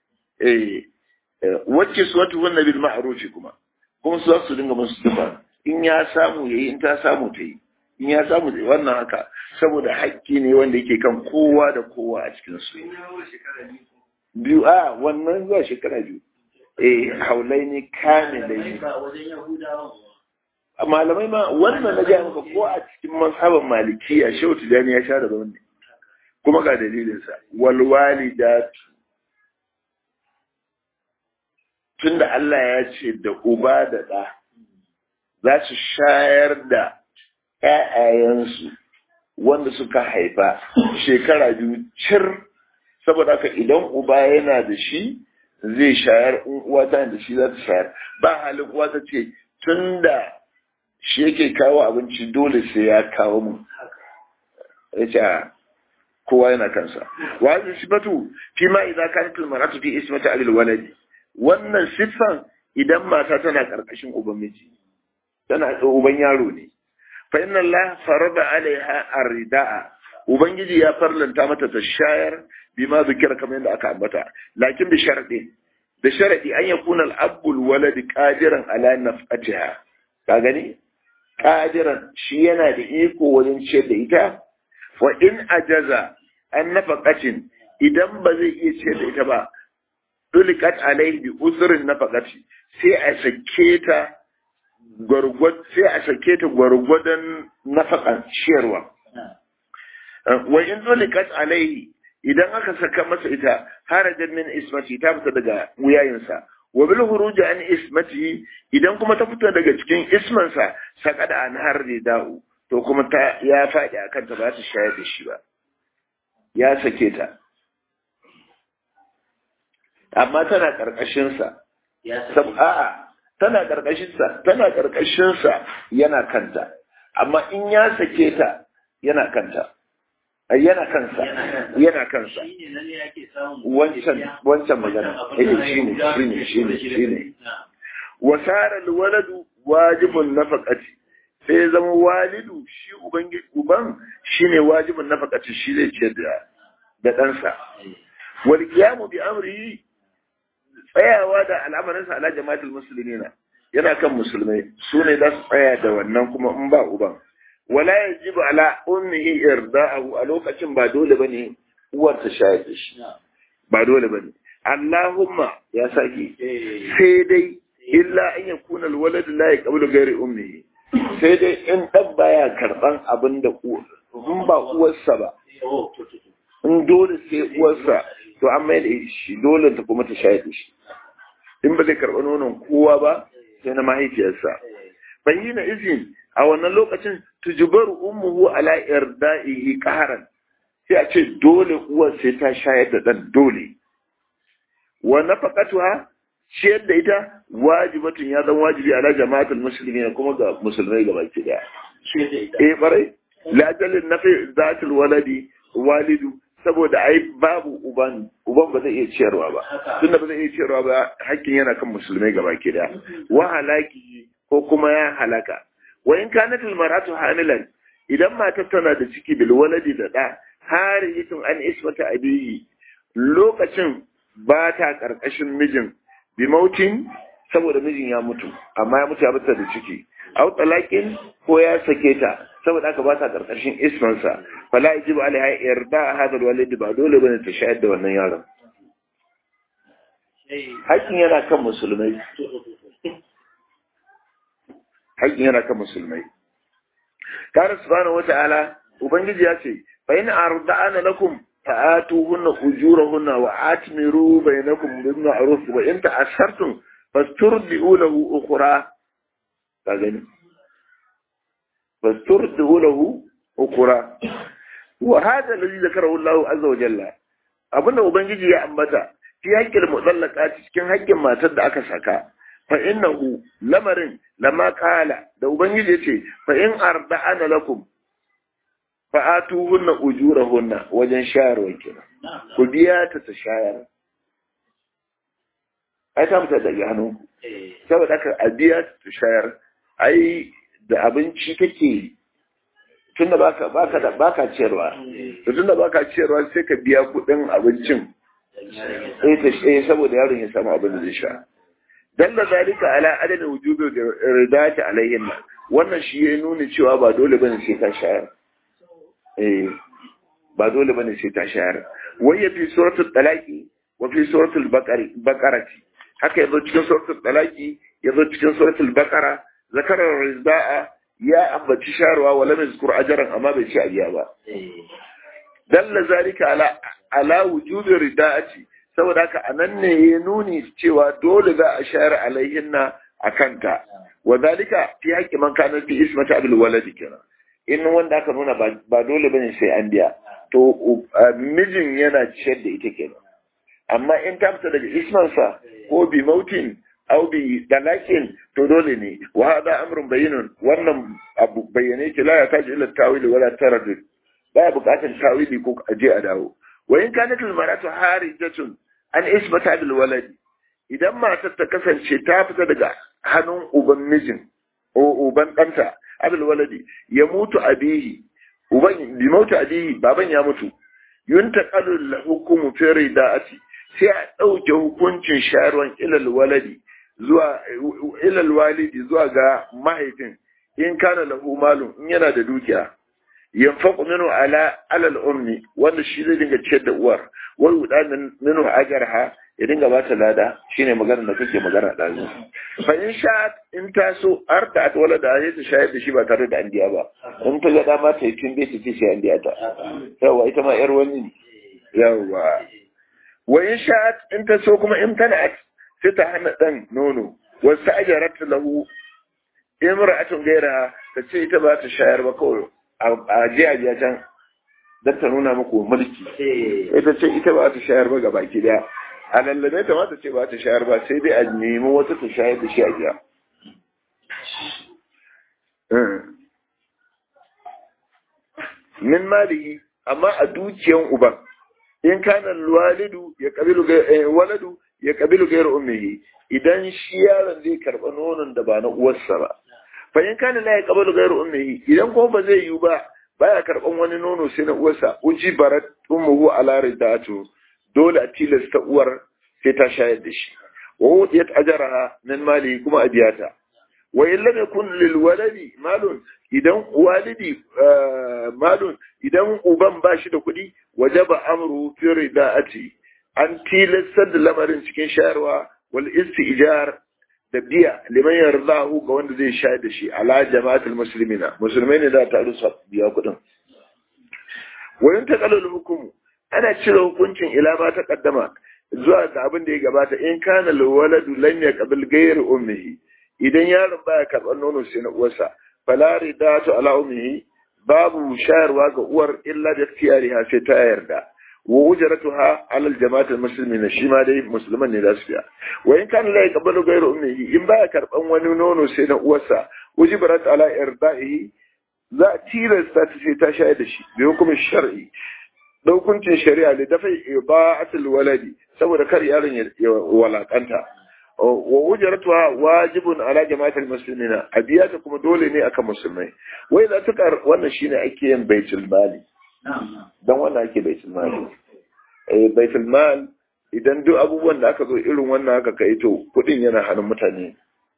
wacce su wata wannan bil ma'ruf kuma su za su dinga musu duba in ya samu yayi in ta samu ta yi in ya samu da wannan haka saboda haƙƙi ne wanda yake kan kowa da kowa a cikin su biyu wannan zuwa shekara 2 haulai ne kame da yi malamai ma wannan na gaya maka ko a cikin mazhaban malikiya shehu tijani ya sha da wannan kuma ga dalilinsa walwalidatu tunda Allah ya ce da uba da ɗa za su shayar da ‘ya'yayensu wanda suka haifa shekara 2 cir saboda haka idan uba yana da shi zai shayar in uwa ta da shi za ta shayar ba halin uwa ta ce tun da shi yake kawo abinci dole sai ya kawo mu ya ce kowa yana kansa wajen sifatu fi ma idan ka nitul maratu fi ismata alil waladi wannan siffan idan mata tana karkashin uban miji tana uban yaro ne fa inna Allah farada alaiha arrida'a ubangiji ya farlanta mata ta shayar bima zikira kamar yadda aka ambata lakin bi sharadi da sharadi an yakuna al-abul walad qadiran ala nafqatiha ka gani qadiran shi yana da iko wajen ciyar da ita wa in ajaza an nafaqatin idan ba zai iya ciyar da ita ba dulikat alaihi bi usrin nafaqati sai a sake ta gwargwadon nafaƙan ciyarwa. Wa in zulikat alaihi idan aka saka masa ita harajan min ismati ta fita daga wuyayinsa wa bil huruj an ismati idan kuma ta fita daga cikin ismansa sakada an harri da'u to kuma ta ya faɗi akan ta ba ta shayar da shi ba ya sake ta amma tana karkashin sa tana ƙarƙashinsa yana kanta, amma in ya sake ta yana kansa. Wancan magana. Shi ne. Wasarar waladu wajibin nafaqati sai zama walidu shi uban shi ne wajibin nafaqati shi zai ce da ɗansa. Wal qiyamu bi amrihi tsayawa da al'amarinsa ala jama'atul muslimina yana kan musulmai su ne za su tsaya da wannan kuma in ba uban wala yajibu ala ummihi irda'ahu a lokacin ba dole bane uwar ta shayar da shi ba dole bane Allahumma ya saki sai dai illa an yakuna alwalad la yaqbalu ghairi ummihi sai dai in dan baya karban abin da in ba uwarsa ba in dole sai uwarsa to an mai da shi dole ta kuma ta shayar da shi in ba zai karɓi nonon kowa ba sai na mahaifiyarsa bayyana izin a wannan lokacin tujubaru ummuhu ala irda'ihi qaharan sai a ce dole uwar sai ta shayar da dan dole wa nafaqatuha ciyar da ita wajibatun ya zan wajibi ala jama'atul muslimin kuma ga musulmai gaba ki daya barai la jalil nafi zatul waladi walidu saboda ai babu uban ba zai iya ciyarwa ba, tunda ba zai iya ciyarwa ba hakkin yana kan musulmai gaba ke da wa halaki ko kuma ya halaka. Wa in kanat al mar'atu hamilan, idan matar tana da ciki bil waladi da da hariyatun an ismata abihi, lokacin ba ta karkashin mijin bi mautin, saboda mijin ya mutu amma ya mutu ya bata da ciki, aw talaqin ko ya sake ta saboda aka ba ta karkashin ismansa, fala yajibu alaiha irda hada alwalid, ba dole bane ta shayar da wannan yaron. Hakkin yana kan musulmai, hakkin yana kan musulmai. Kana subhanahu wata'ala, ubangiji ya ce fa in arda'ana lakum fa'atuhunna ujurahunna wa atmiru bainakum bil ma'ruf wa in ta'assartum fasturdi'u lahu ukhra. Ka gani, fasturdi'u lahu ukhra. Wa hada alladhi zakarahu Allah azza wa jalla, abinda ubangiji ya ambata fi haqqil mutallaqat, cikin haƙƙin matar da aka saka. Fa innahu lamarin lama qala, da ubangiji yace fa in arda'ana lakum fa'atuhunna ujurahunna, wajen shayarwa kenan, ku biya ta shayar. Ai ta mutu daga hannu, saboda haka a biya ta shayar. Ai da abinci kake, tunda baka ciyarwa, to tunda baka ciyarwa sai ka biya kuɗin abincin, saboda yaron ya samu abin da zai sha. Dalla zalika ala adana wujubi ridati alayhinna, wannan shi ya nuna cewa ba dole bane sai ta shayar. Ba dole bane sai ta shayar. Wai ya fi suratul talaqi wa fi suratul baqarati, haka yazo cikin suratul talaqi, yazo cikin suratul baqara, zakarar rizda'a, ya ambaci shayarwa wa lam yazkur ajran, amma bai ci abiya ba. Dalla zalika ala wujubi rida'ati, saboda haka anan ne ya nuni cewa dole za a shayar alaihinna akanta. Wa zalika fi haqqi man kana fi ismati abil waladi kenan. In wanda aka nuna ba dole bane sai an biya, to mijin yana ciyar da ita kenan. Amma in ta fita daga ismansa ko bi mautin aw bi dalakin, to dole ne. Wa hada amrun bayyinun, wannan abu bayyane ki la ya taji ila tawili wala taraddud, ba buƙatar tawili ko aje a dawo. Wa in kanat al maratu harijatun an isbata bil waladi, idan matar ta kasance ta fita daga hannun uban mijin o uban ɗanta, abil waladi ya mutu abihi, uban bi mutu abihi, baban ya mutu, yuntaqalu lahu hukmu fi rida'ati, sai a dauke hukuncin shayarwan ilal waladi zuwa ilal walidi, zuwa ga mahaifin, in kana lahu malun, in yana da dukiya, yanfaqu minhu ala alal ummi, wanda shi zai dinga ciyar da uwar, wai udan minhu ajarha, ya dinga ba ta lada, shine maganar da kake magana da zu. Fa in sha in taso arta at wala da ya ta shayar da shi ba tare da an biya ba, in ta ga dama ta yi tun bai ce sai an biya ta. Yawa ita ma yar wani, yawa. Wa in sha in taso kuma in tana sai ta hana dan nono, wasu ajarat lahu imra'atun gaira, ta ce ita ba ta shayar ba, kawai a je a biya can don ta nuna muku mulki. Ita ce ita ba ta shayar ba gaba ki daya, a lallabe ta ma ta ce ba ta shayar ba, sai dai a nemi wata ta shayar da shi a biya. Min malihi, amma a dukiyan uban, in kana walidu ya kabilu waladu ya kabilu gairu ummihi, idan shi yaron zai karba nonon da ba na uwarsa ba. Fa in kana la ya kabilu gairu ummihi, idan ko ba zai yi ba, baya karban wani nono sai na uwarsa, uji barat ummuhu ala ridatu, dole a tilasta uwar sai ta shayar da shi. Wa wudiyat ajraha min mali, kuma a biya ta. Wa in lam yakun lil waladi malun, idan walidi malun, idan uban ba shi da kuɗi, wajaba amru fi ridaati, an tilasta da lamarin cikin shayarwa, wal istijar, da biya liman yardahu ga wanda zai shayar da shi, ala jama'atul muslimina, musulmai ne da ta rusa biya kuɗin. Wa yantaqalu hukumu, ana cire hukuncin ila ba ta kaddama zuwa ga abin da ya gabata, in kana waladu lam yaqbil ghayr ummihi, idan yaron baya karɓar nono sai na uwarsa, fala ridatu ala ummihi, babu shayarwa ga uwar illa da tiyariha sai ta yarda. Wa ujratuha ala al-jama'atul muslimina, shi ma dai musulman ne za su biya. Wa in kana la yaqbalu ghayr ummihi, in baya karɓan wani nono sai na uwarsa, ujibarat ala irda'ihi, za a tilasta ta sai ta shayar da shi bi hukumin shar'i, hukuncin shari'a da dafa ibaatul waladi saboda kar yaron ya walakanta wa ujratuha wajibun ala jama'atul muslimina abiyata kuma dole ne akan musulmai wai za ta wannan shine ake yin baitul mali dan wannan ake baitul mali baitul mal idan duk abubuwan da aka zo irin wannan aka kai to kudin yana hannun mutane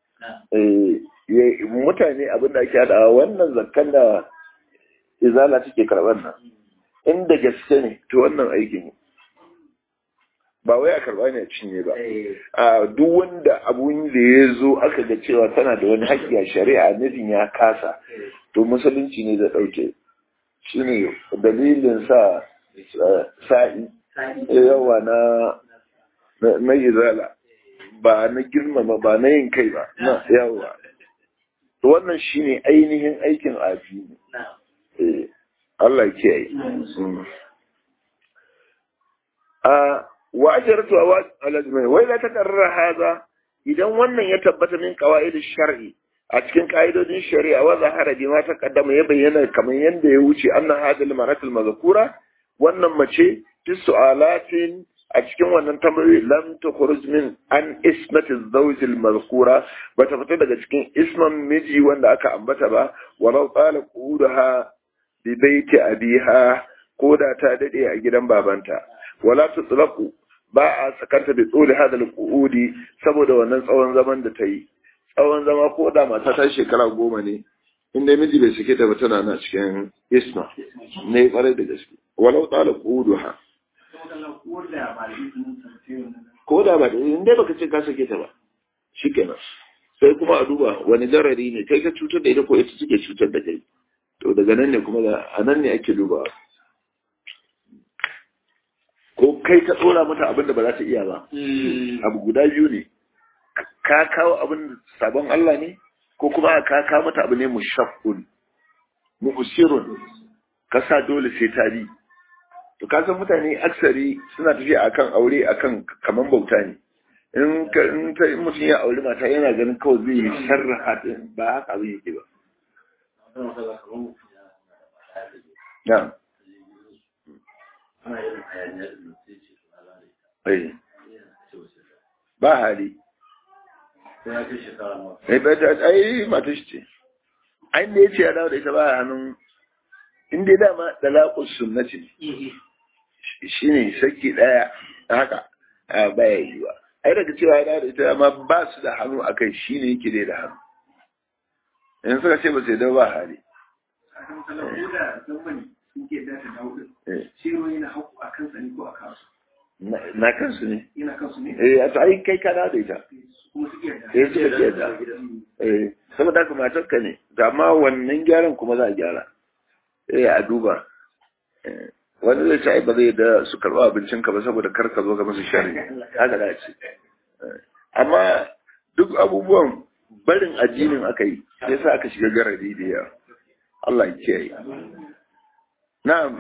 mutane abin da ake hada wannan zakkan da izala take karban nan inda gaske ne to wannan aikin ba wai a karba ne a cinye ba a duk wanda abun da ya zo aka ga cewa tana da wani haƙƙi a shari'a nufin ya kasa to musulunci ne da ɗauke shi ne dalilin sa sa'i yawa na izala ba na girmama ba na yin kai ba na yawa to wannan shi ne ainihin aikin addini Allah ke yi wa ajaratu wa alazmai wai la takarrara haza idan wannan ya tabbata min qawaid shar'i a cikin kaidodin shari'a wa zahara bi ma taqaddama ya bayyana kamar yanda ya wuce anna hadal maratul mazkura wannan mace fi su'alatin a cikin wannan tambayoyi lam tukhruj min an ismati zawj al mazkura bata fita daga cikin isman miji wanda aka ambata ba walau qala qudaha bi baiti abiha ko da ta dade a gidan babanta wala tutlaqu ba a sakanta da tsoli hadal qu'udi saboda wannan tsawon zaman da ta yi tsawon zama ko da mata ta shekara 10 ne inda miji bai sake ta ba tana na cikin isma ne kwarai da gaske walau tsala qu'uduha ko da ba inda baka ce ka sake ta ba shikenan sai kuma a duba wani darari ne kai ka cutar da ita ko ita take cutar da kai to daga nan ne kuma a nan ne ake dubawa ko kai ka tsora mata abin da ba za ta iya ba abu guda biyu ne ka kawo abin sabon Allah ne ko kuma ka kawo mata abu ne mushaqqun mu'sirun ka sa dole sai ta bi to ka san mutane aksari suna tafiya akan aure akan kaman bauta ne in mutum ya aure mata yana ganin kawai zai yi sarrafa ba haka abin yake ba na'am ba hali ai mata shi ce ai da ya ce ya dawo da ita ba hannun inda ya dama dalaƙus sunnati ne shi ne saki ɗaya haka baya yi ba ai daga cewa ya dawo da ita ma ba su da hannu a kai shi ne yake da hannu in suka ce ba sai da ba hali na kansu ne a to ai kai kana da ita suka ce da saboda haka matarka ne da ma wannan gyaran kuma za a gyara a duba wani zai ce ai ba zai da su karɓa abincinka ba saboda kar ka zo ga masu shari haka da ce amma duk abubuwan barin addinin aka yi sai sa aka shiga garari da yawa Allah ya kiyaye na'am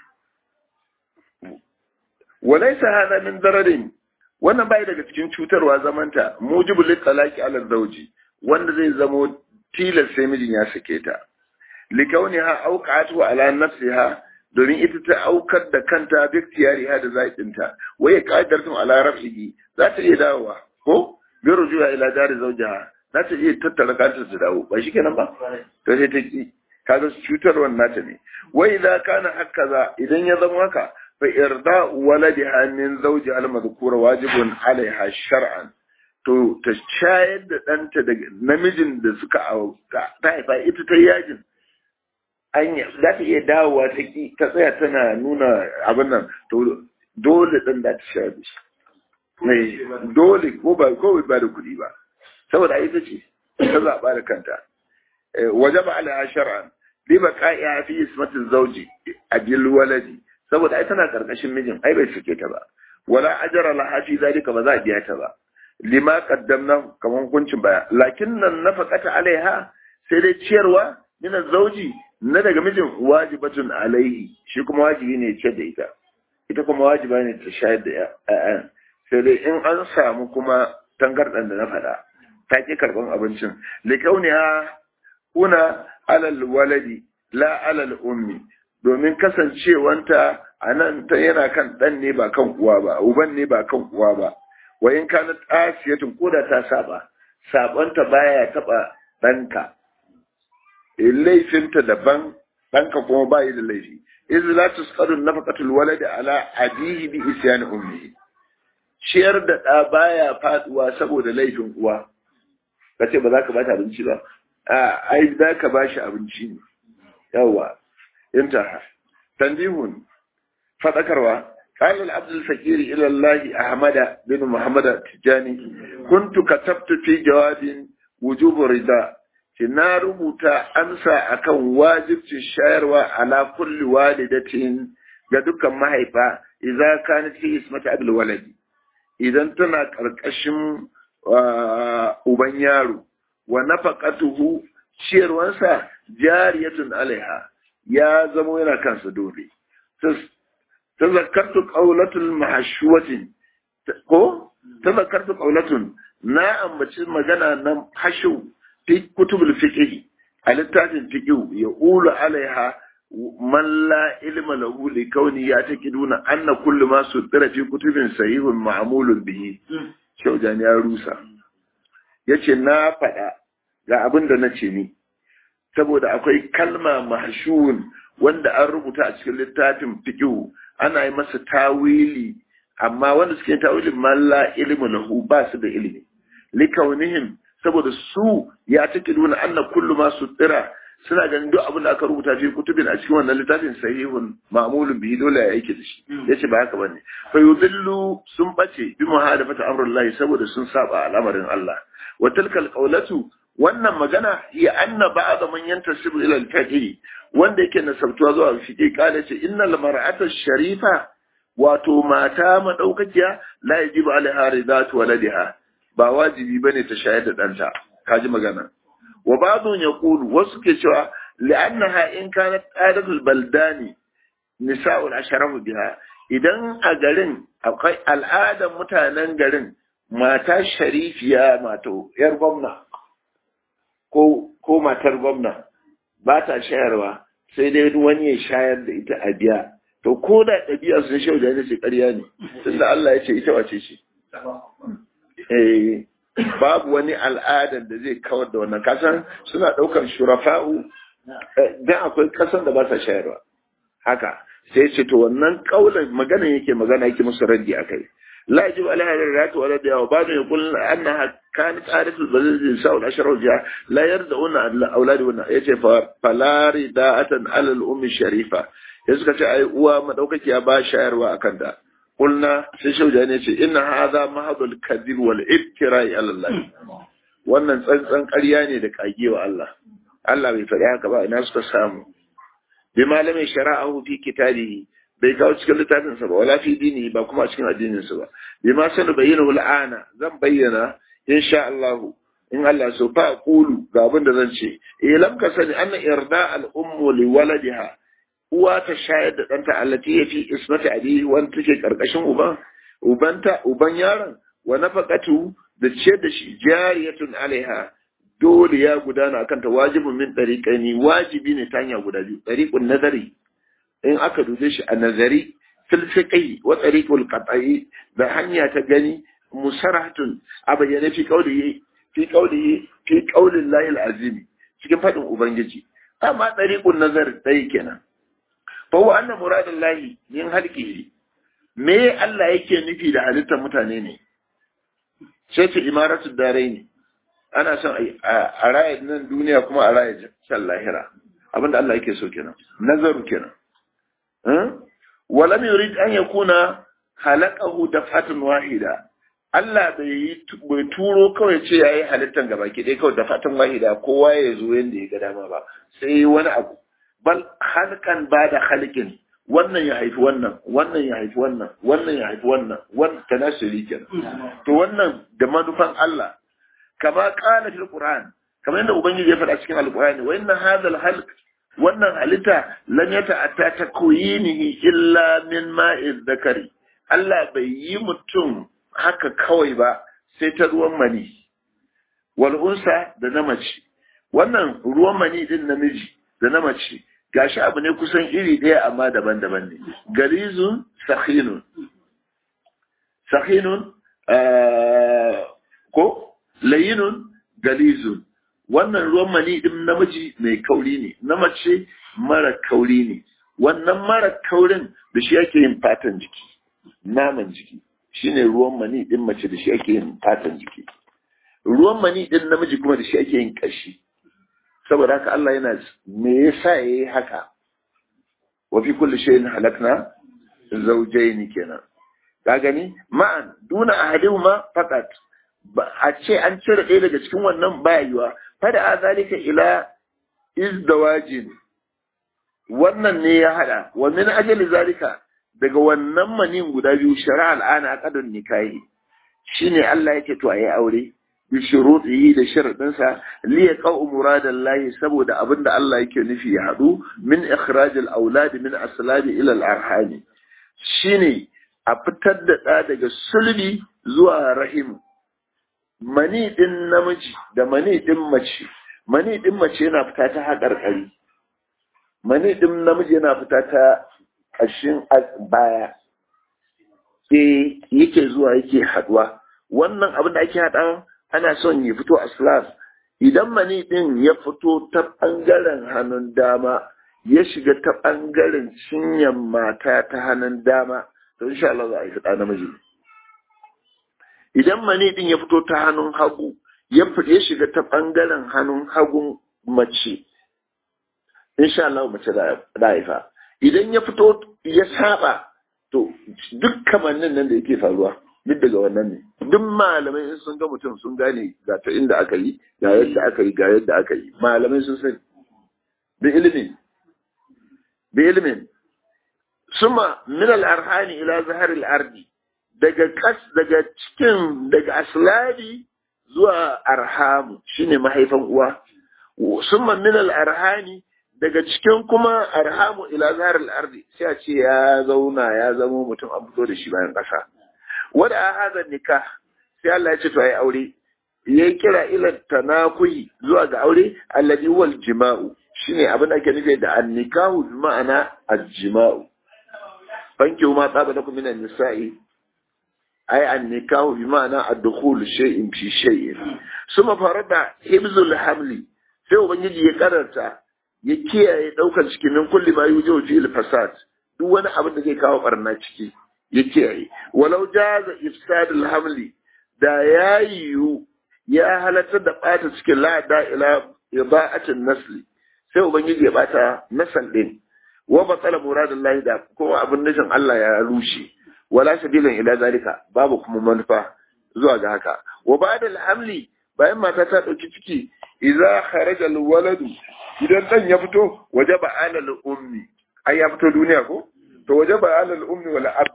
walaysa hada min dararin wannan bai daga cikin cutarwa zamanta mujibul talaqi ala zawji wanda zai zamo tilas sai mijin ya sake ta likauniha auqatu ala nafsiha domin ita ta aukar da kanta biktiyariha da zaɓinta waye qadartum ala raf'ihi za ta iya dawowa ko bi rujua ila dari zawjiha za ta iya tattara kanta ta dawo ba shikenan ba to sai ta ki kaga cutarwar nata ne wai idza kana hakaza idan ya zama haka fa irda waladiha min zawji al-madhkur wajibun alaiha shar'an to ta shayar da ɗanta daga namijin da suka ta haifa ita ta yajin za ta iya dawowa ta tsaya tana nuna abin nan to dole ɗan da ta shayar da shi dole ko ba da kuɗi ba saboda ita ce ta zaɓa da kanta wajaba alaiha shar'an bi baqa'iha fi ismatin zawji abil waladi saboda ai tana karkashin mijin ai bai sake ta ba wala ajra laha fi zalika ba za a biya ta ba lima qaddamna kaman hukuncin baya lakin nan nafaqata alaiha sai dai ciyarwa min zawji na daga mijin wajibatun alaihi shi kuma wajibi ne ce da ita kuma wajiba ne ta shayar da ƴaƴan sai dai in an samu kuma tangardan da na faɗa ta ki karban abincin likauniha kuna alal waladi la alal ummi domin kasancewanta anan ta yana kan dan ne ba kan uwa ba, uban ne ba kan uwa ba. Wa in kana asiyatun koda ta saba, sabonta baya taba danka. Laifinta daban, danka kuma bai da laifi. Iz la tusqadu nafaqatul waladi ala abihi bi isyan ummihi. Ciyar da ɗa baya faduwa saboda laifin uwa. Kace ba za ka bata abinci ba. Ai za ka bashi abinci ne. Yawa. Intaha. Tanbihun. Fadakarwa. قال العبد الفقير إلى الله أحمد بن محمد التجاني كنت كتبت في جواب وجوب الرضا na rubuta amsa akan wajibcin shayarwa ala kulli walidatin ga dukkan mahaifa idza kanat fi ismati abil waladi idan tana karkashin uban yaro wa nafaqatuhu ciyarwansa jariyatun alaiha ya zamo yana kansa dole tazakkartu qawlatul mahshuwatin ko tazakkartu qawlatun na ambaci magana nan hashu fi kutubul fiqh al-littafin fiqh ya ulu alaiha man la ilma lahu li kauni ya takiduna anna kullu ma sudira fi kutubin sahihun ma'mulun bihi shaujan ya rusa yace na fada ga abin da nace ni saboda akwai kalma mahshun wanda an rubuta a cikin littafin fiqh ana yi masa tawili amma wanda suke tawilin man la ilma lahu ba su da ilimi li kaunihim saboda su ya take nuna anna kullu ma sudira suna ganin duk abin da aka rubuta fi kutubin a cikin wannan littafin sahihun ma'mulun bihi dole ya yake da shi yace ba haka bane fa yudillu sun bace bi muhadafati amrullahi saboda sun saba al'amarin Allah wa tilkal qawlatu wannan magana ya anna ba'd man yantasibu ila al-fiqh wanda yake nasabtuwa zuwa fiqh kala ce innal mar'ata sharifa wato mata madaukakiya la yajibu alaiha ridatu waladiha ba wajibi bane ta shayar da danta kaji magana wa ba'dun yaqulu wasu ke cewa li'annaha in kanat adatul baldani nisa'ul asharafu biha idan a garin akwai al'adan mutanen garin mata sharifiya mato yar gwamna ko matar gwamna ba ta shayarwa sai dai wani ya shayar da ita a biya to ko da ɗabi'a sun shau da ce ƙarya ne tunda Allah ya ce ita wace ce babu wani al'adar da zai kawar da wannan kasan suna ɗaukar shurafa'u dan akwai kasan da ba sa shayarwa haka sai ce to wannan kaulan magana yake musu raddi akai la yajibu alaiha riratu wala da wa ba'du yaqul annaha kanat adatul balad sa'ul ashara ja la yarduna al-awlad wa yace fa falari da'atan ala al-ummi sharifa yanzu suka ce ai uwa madaukakiya ba shayarwa akan da قلنا سيشوجاني إن هذا محض الكذب والابتراء على الله wannan tsantsan ƙarya ne da kage wa Allah Allah bai faɗi haka ba ina suka samu bi malamin shara'ahu fi kitabihi bai kawo cikin littafin sa ba wala fi dini ba kuma cikin addinin sa ba bi ma sanu bayyana al'ana zan bayyana insha Allah in Allah so fa qulu ga abin da zan ce lam ka sani anna irda al ummu li waladiha uwa ta shayar da ɗanta allati ya fi ismata abi wanda take ƙarƙashin uban yaron wa nafaqatu da ciyar da shi jariyatun alaiha dole ya gudana akan ta wajibin min tariqani wajibi ne ta hanya guda biyu tariqun nazari in aka dube shi a nazari fil fiqhi wa tariqul qat'i da hanya ta gani musarahatun abayyana fi qawli llahi al-azim cikin fadin ubangiji amma tariqun nazar dai kenan فهو أن مراد الله من خلقه me Allah yake nufi da halittar mutane ne sai ta imaratu darai ne ana son a rayar nan duniya kuma a rayar can lahira abinda Allah yake so kenan nazaru kenan walam yurid an yakuna halaqahu dafatan wahida Allah bai turo kawai ce yayi halittar gabaki dai kawai dafatan wahida kowa ya zo yanda ya ga dama ba sai wani abu bal halkan ba da halkin wannan ya haifi wannan wannan ya haifi wannan wannan ya haifi wannan tanasiri kenan to wannan da manufan Allah kama qala fil qur'an kamar yadda ubangiji ya faɗa cikin alqur'ani wa inna hadha alhalq wannan halitta lan yata'atta takwinihi illa min ma'iz zakari Allah bai yi mutum haka kawai ba sai ta ruwan mani wal unsa da na mace wannan ruwan mani din namiji da na mace gashi abu ne kusan iri ɗaya amma daban-daban ne. Galizun sakhinun ko layinun galizun. Wannan ruwan mani din namiji mai kauri ne, na mace mara kauri ne. Wannan mara kaurin da shi ake yin fatan jiki, naman jiki, shine ruwan mani din mace da shi ake yin fatan jiki. Ruwan mani din namiji kuma da shi ake yin kashi. Saboda haka Allah yana me yasa yayi haka? Wa fi kulli shay'in halakna zawjayn kenan. Ka gani ma'an duna ahadihuma faqat, a ce an cire ɗaya daga cikin wannan bayuwa fada a zalika ila izdawajin, wannan ne ya hada wa min ajali zalika, daga wannan manin guda biyu shari'a al'ana aqdun nikahi, shine Allah yake to ayi aure bi shurutihi da sharadin sa li yaqau muradallahi, saboda abinda Allah yake nufi ya hadu min ikhraj al-aulad min aslabi ila al-arham, shine a fitar da ɗa daga sulbi zuwa rahim. Mani ɗin namiji da mani ɗin mace, mani ɗin mace yana fita ta haƙarƙari, mani ɗin namiji yana fita ta ƙashin baya, yake zuwa yake haɗuwa. Wannan abin da ake haɗa ana son ya fito a slab. Idan mani ɗin ya fito ta ɓangaren hannun dama ya shiga ta ɓangaren cinyan mata ta hannun dama, to insha Allah za a yi ɗa namiji. Idan mani din ya fito ta hannun hagu ya shiga ta ɓangaren hannun hagun mace, insha Allah mace da haifa. Idan ya fito ya saba, to duk kamannin nan da yake faruwa duk daga wannan ne. Duk malamai in sun ga mutum sun gane ga ta inda aka yi, ga yadda aka yi, ga yadda aka yi. Malamai sun sani. Bi ilimin. Suma min al-arhani ila zahar al-ardi, daga asladi zuwa arhamu, shine mahaifan uwa. Summa min al-arhani, daga cikin kuma arhamu ila zahar al-ardi, sai a ce ya zauna ya zama mutum an fito da shi bayan ƙasa. Wada hadha nikah, sai Allah ya ce to ai aure, yayi kira ila tanakuhi zuwa ga aure, alladhi wal jima'u, shine abin da ake nufi da an-nikahu bi ma'ana al-jima'u. Fanki ma tsaba lakum min an-nisa'i, ay an-nikahu bi ma'ana ad-dukhul shay'in fi shay'in. Suma farada hibzul hamli, sai ubangiji ya karanta ya kiyaye daukar cikin min kulli ma yuju fi al-fasad, duk wani abin da zai kawo barna ciki ya kiyaye. Walau jaza ifsadul hamli, da yayu ya halatta da bata cikin la'ada ila ibaatin nasli, sai ubangiji ya bata nasal din. Wa batala muradullahi, da kuma abin nufin Allah ya rushe. Wala sabilan ila zalika, babu kuma manufa zuwa ga haka. Wa ba'da al-hamli, bayan mata ta dauki ciki, idza kharaja al-waladu, idan dan ya fito, wajaba ala al-ummi, ai ya fito duniya ko, to wajaba ala al-ummi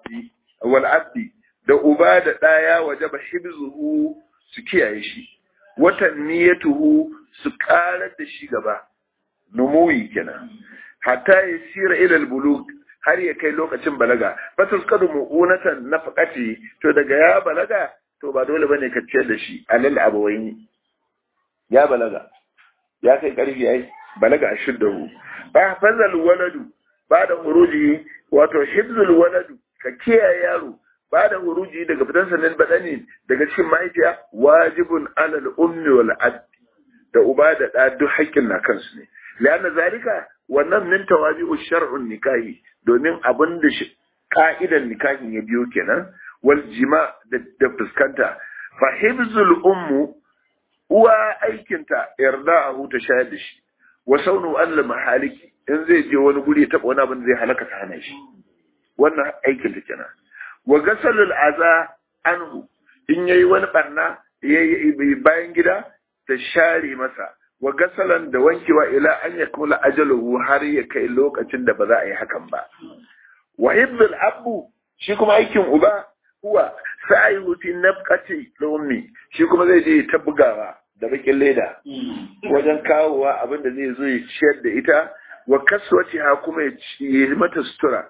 wal abdi da uba da daya wajaba hibzuhu, su kiyaye shi, watan niyatuhu, su karar da shi gaba, numuyi kenan, hatta yasira ila al-bulugh, har ya kai lokacin balaga. Fatus kadu mu'unatan nafaqati, to daga ya balaga, to ba dole bane ka ciyar da shi alal abawaini. Ya balaga, ya kai karfi ai balaga ashuddahu. Fa fazal waladu bada huruji, wato hibzul waladu, ka kiyaye yaro bada huruji daga fitan sanin badani daga cikin mahaifiya, wajibun alal ummi wal abdi, da uba da da duk haƙƙin na kansu ne. La'anna zalika, wannan min tawabi'u shar'un nikahi, domin abin da ka'idan nikahin ya biyo kenan, wal jima da fuskanta. Fa hibzul ummu, uwa aikinta irda'ahu, ta shayar da shi, wa saunu al mahaliki, in zai je wani guri ya taba wani abin zai halaka ta hana shi, wannan aikinta kenan. Wa gasalul aza anhu, in yayi wani barna yayi bayan gida, ta share masa. Wa gasalan, da wankewa ila an yakmula ajaluhu, har ya kai lokacin da ba za a yi hakan ba. Wa hibdul abu, shi kuma aikin uba, huwa sa'ihu fi nafqati lummi, shi kuma zai je ta bugawa da bakin leda wajen kawowa abin da zai zo ya ciyar da ita, wa kaswatiha, kuma ya yi mata sutura.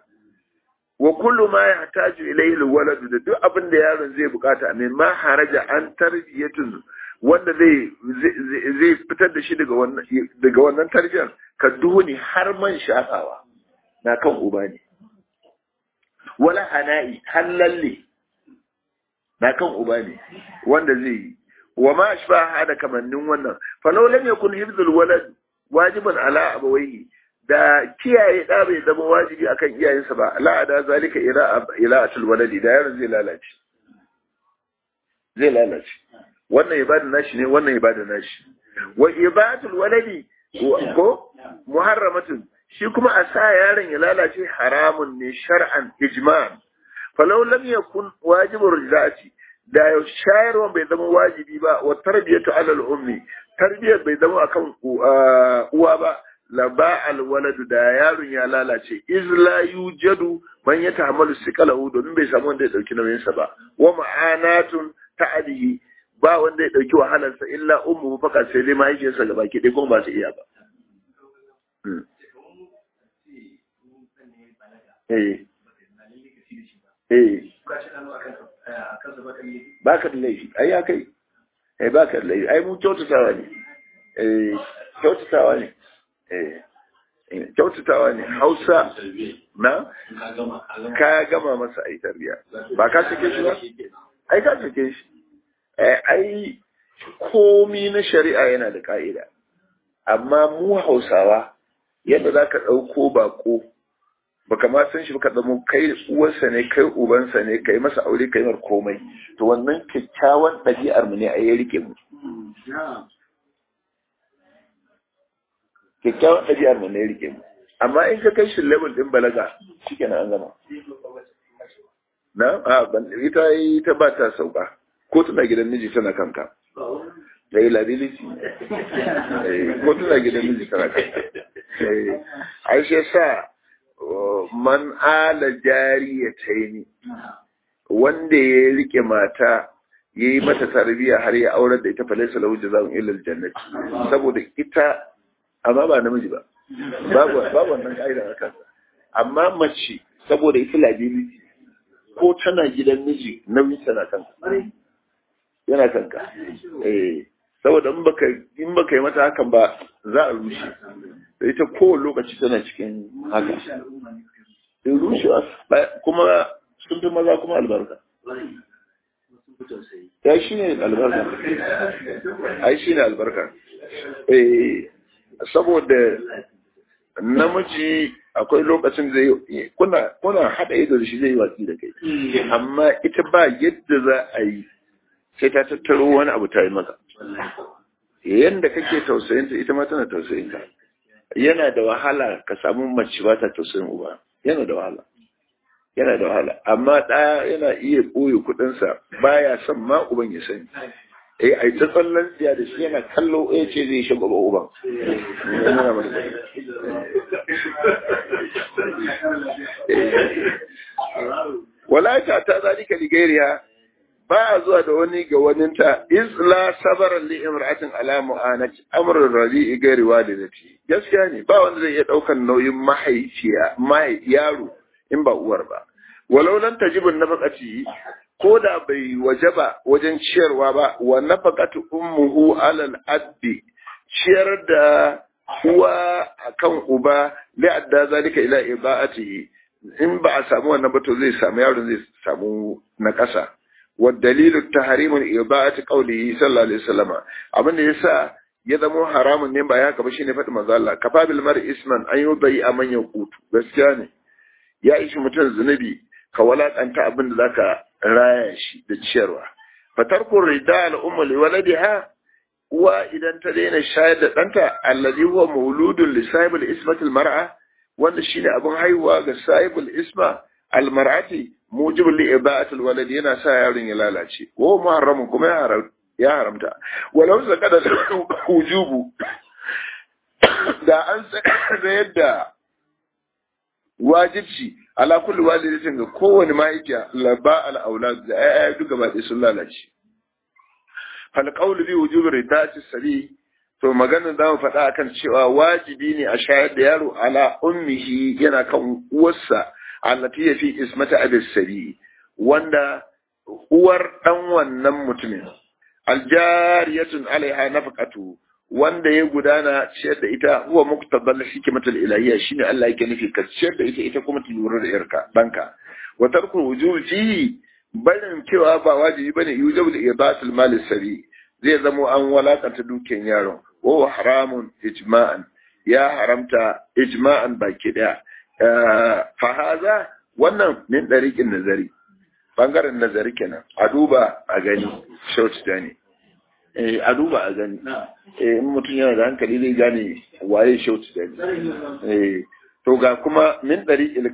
Wa kullu ma yahtaju ilayhi alwaladu, da duk abin da yaron zai bukata, min ma haraja an tarbiyatun wanda zai fitar da shi daga wannan tarbiyyar ka duhuni har man shafawa na kan uba ne, wala hana'i halalle na kan uba ne wanda zai yi wa ma ashbaha da kamannin wannan falau lam yakun hifzul walad wajiban ala abawayhi da kiyaye da bai zama wajibi akan iyayensa ba la da zalika ila atul waladi da yaron zai lalace wannan ibada nashi ne wannan ibada nashi wa ibadatul waladi ko muharramatun shi kuma a sa yaron ya lalace haramun ne shar'an ijma'an falau lam yakun wajibur rizati da shayarwa bai zama wajibi ba wa tarbiyatu ala al-ummi tarbiyar bai zama akan uwa ba la ba al-waladu da yaron ya lalace iz la yujadu man yatahamalu siqalahu domin bai samu wanda ya dauki nauyin sa ba wa ma'anatun ta'adihi ba wanda ya dauki wahalar sa illa ummu faka sai dai mahaifiyarsa gaba ki dai kuma ba ta iya ba baka da laifi ai ya kai baka da laifi ai mu kyautatawa ne kyautatawa ne Hausa na ka gama masa ai tarbiya ba ka sake shi ba ai ka sake shi ai komi na shari'a yana da ka'ida amma mu Hausawa yadda zaka dauko bako baka ma san shi baka zama kai uwarsa ne kai ubansa ne kai masa aure kai mar komai to wannan kyakkyawan ɗabi'ar mu ne a ya rike mu kyakkyawan ɗabi'ar mu ne ya rike mu amma in ka kai shi level din balaga shikenan an gama ita ba ta sauka ko tana gidan miji tana kanka da yi liability ko tana gidan miji tana kanka aisha sa man ala jariyataini wanda ya rike mata yayi mata tarbiya har ya aurar da ita fa laysa lahu jazaa'un illa aljannati saboda ita amma ba namiji ba babu wannan kaida haka amma mace saboda ita liability ko tana gidan miji nauyi tana kanka yana kanka saboda in baka yi mata hakan ba za a rushe da ita kowane lokaci tana cikin haka in rushewa kuma sun fi maza kuma albarka ya shi ne albarka ai shi ne albarka saboda namiji akwai lokacin zai kuna haɗa ido da shi zai yi watsi da kai amma ita ba yadda za a yi sai ta tattaro wani abu ta yi maka yadda kake tausayinta ita ma tana tausayinta yana da wahala ka samu mace ba ta tausayin uba yana da wahala amma ɗaya yana iya ɓoye kuɗinsa baya son ma uban ya sani ai ta tsallan tsiya da shi yana kallo ce zai shi gaba uban wala ta zalika ligairiya ba a zuwa da wani ga waninta isla sabaran li imra'atin ala mu'anat amrul rabi'i gairi walidati gaskiya ne ba wanda zai iya daukan nauyin yaro in ba uwar ba walau lan tajibun nafaqati ko da bai wajaba wajen ciyarwa ba wa nafaqatu ummuhu ala al-abdi ciyar da uwa akan uba la'adda zalika ila iba'atihi in ba a samu wannan ba to zai samu yaron zai samu na ƙasa والدليل التحريم إباءة قوله صلى الله عليه وسلم abin da yasa ya zama haramun ne ba ya haka ba shine faɗi manzo Allah kafa bil mar'i isman an yubai aman yaqutu gaskiya ne ya ishi mutum zunubi ka walakanta abin da zaka raya shi da ciyarwa fatarku rida al ummu li waladiha uwa idan ta daina shayar da danta alladhi huwa mauludun li sahibul ismati al mar'a wanda shine abin haihuwa ga sahibul isma al mar'ati mujibul li iba'ati al walad yana sa yaron ya lalace wa muharramun kuma ya haramta walau zakada wujubu da an saka yadda wajibci ala kulli walidatin ga kowane mahaifiya laba al aulad da ayya duka ba sun lalace fal qawlu bi wujubi ridati sari to maganar da mu faɗa akan cewa wajibi ne a shayar da yaro ala ummihi yana kan uwarsa allati ya fi ismata abis sari wanda uwar dan wannan mutumin aljariyatun alaiha nafaqatu wanda ya gudana ciyar da ita huwa muqtabal hikmatul ilahiyya shine Allah yake nufi ka ciyar da ita kuma ta lura da yarka danka wa tarku wujubi fihi barin cewa ba wajibi bane yujabu da ibatul mal sari zai zamo an walakanta dukiyar yaron wa haramun ijma'an ya haramta ijma'an baki daya fa haza wannan min dariqin nazari bangaren nazari kenan a duba a gani shauci da ne a duba a gani in mutum yana da hankali zai gane waye shauci da ne to ga kuma min dariqil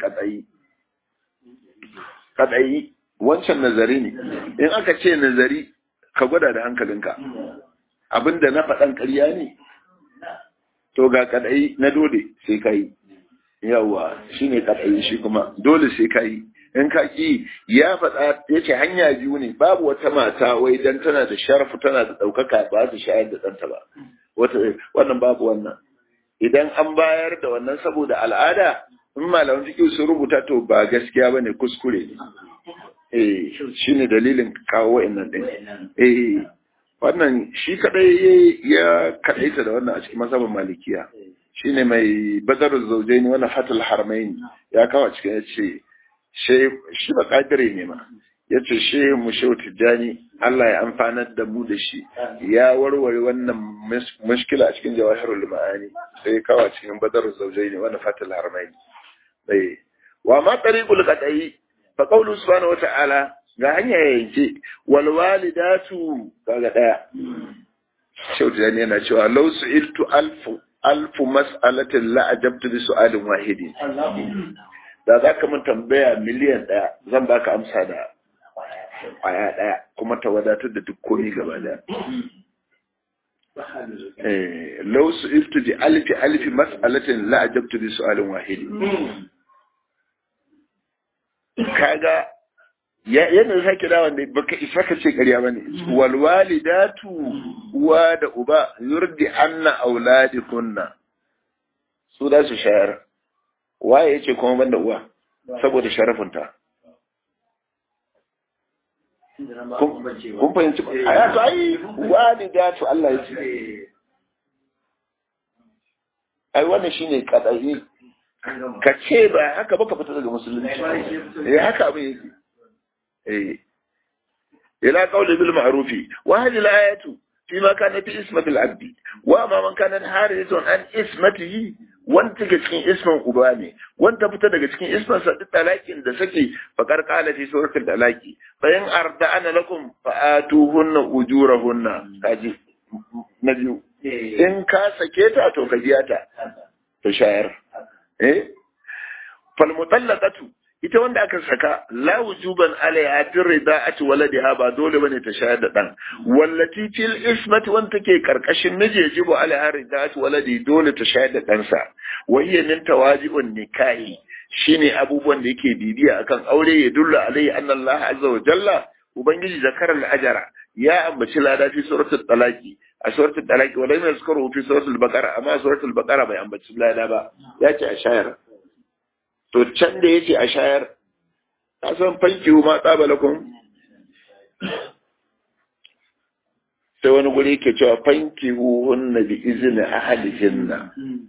qadai wancan nazari ne in aka ce nazari ka gwada da hankalinka abinda na faɗan ƙarya ne to ga kadai na dole sai kai yawa shine kadai shi kuma dole sai kai in ka ki ya faɗa yace hanya biyu ne babu wata mata wai dan tana da sharafu tana da ɗaukaka ba ta shayar da ɗanta ba wannan babu wannan idan an bayar da wannan saboda al'ada in malaman fiqh sun rubuta to ba gaskiya bane kuskure ne shine dalilin kawo wa'annan din wannan shi kadai ya kadaita da wannan a cikin mazhabin malikiya shine mai badarul zawjaini wannan fatul haramain ya kawo cikin yace shi ba kadire ne ma yace shehu mushehu tijani Allah ya amfanar da mu da shi ya warware wannan mushkila a cikin jawahirul ma'ani sai kawo cikin badarul zawjaini wannan fatul haramain wa ma tariqul qadai fa qawlu subhanahu wa ta'ala ga hanya yanke wal walidatu kaga daya shaudani yana cewa law su'iltu alfu mas'alatin la ajabtu bi su'alin wahidin da zaka mun tambaya miliyan daya zan baka amsa da kwaya daya kuma ta wadatar da duk komai gaba daya law su'iltu bi alfi mas'alatin la ajabtu bi su'alin wahidin kaga yana sake da wanda baka isa ka ce ƙarya bane wal walidatu uwa da uba yurdi anna auladikunna su da su shayar waye yace kuma banda uwa saboda sharafinta kun fahimci aya to ai walidatu Allah ya ce ai wannan shine kadai ka ce ba haka baka fita daga musulunci haka abin yake إلى قول بالمعروف وهذه الآية فيما كان في اسمة العبد وما من كان حارس عن اسمته وانت كتكين اسم أباني وانت فتدك كتكين اسم الطلاق da saki فقد قال في سورة الطلاق فإن أردأن لكم فآتوهن أجورهن kaji na biyu in ka sake ta to ka biya ta to shayar fal mutallaqatu ita wanda aka saka la wujuban alaiha fi rida'ati waladiha ba dole bane ta shayar da dan wallati fil ismati wanda take karkashin miji yajibu alaiha rida'ati waladi dole ta shayar da ɗansa wa hiya min tawajibun nikahi shine abubuwan da yake bibiya akan aure ya dulla alai anna Allah azza wa jalla ubangiji zakaral ajara ya ambaci lada fi suratul talaqi a suratul talaqi wala yazkuru fi suratul baqara amma suratul baqara bai ambaci lada ba yace a shayar to can da yake a shayar ta san fankihu ma tsabalakun sai wani guri yake cewa fankihu hunna bi izini ahalihinna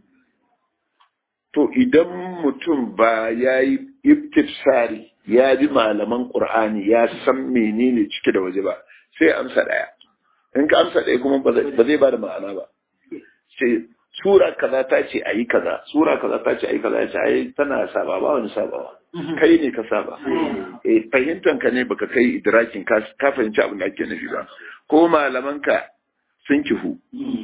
to idan mutum ba ya yi iftifsari ya ji malaman qur'ani ya san menene ciki da waje ba sai amsa daya in ka amsa daya kuma ba zai ba da ma'ana ba sai sura kaza ta ce ayi kaza sura kaza ta ce ayi kaza ya ce ai tana saba ba wani sabawa kai ne ka saba fahimtan ka ne baka kai idrakin ka fahimci abin da ake nufi ba ko malaman ka sun kihu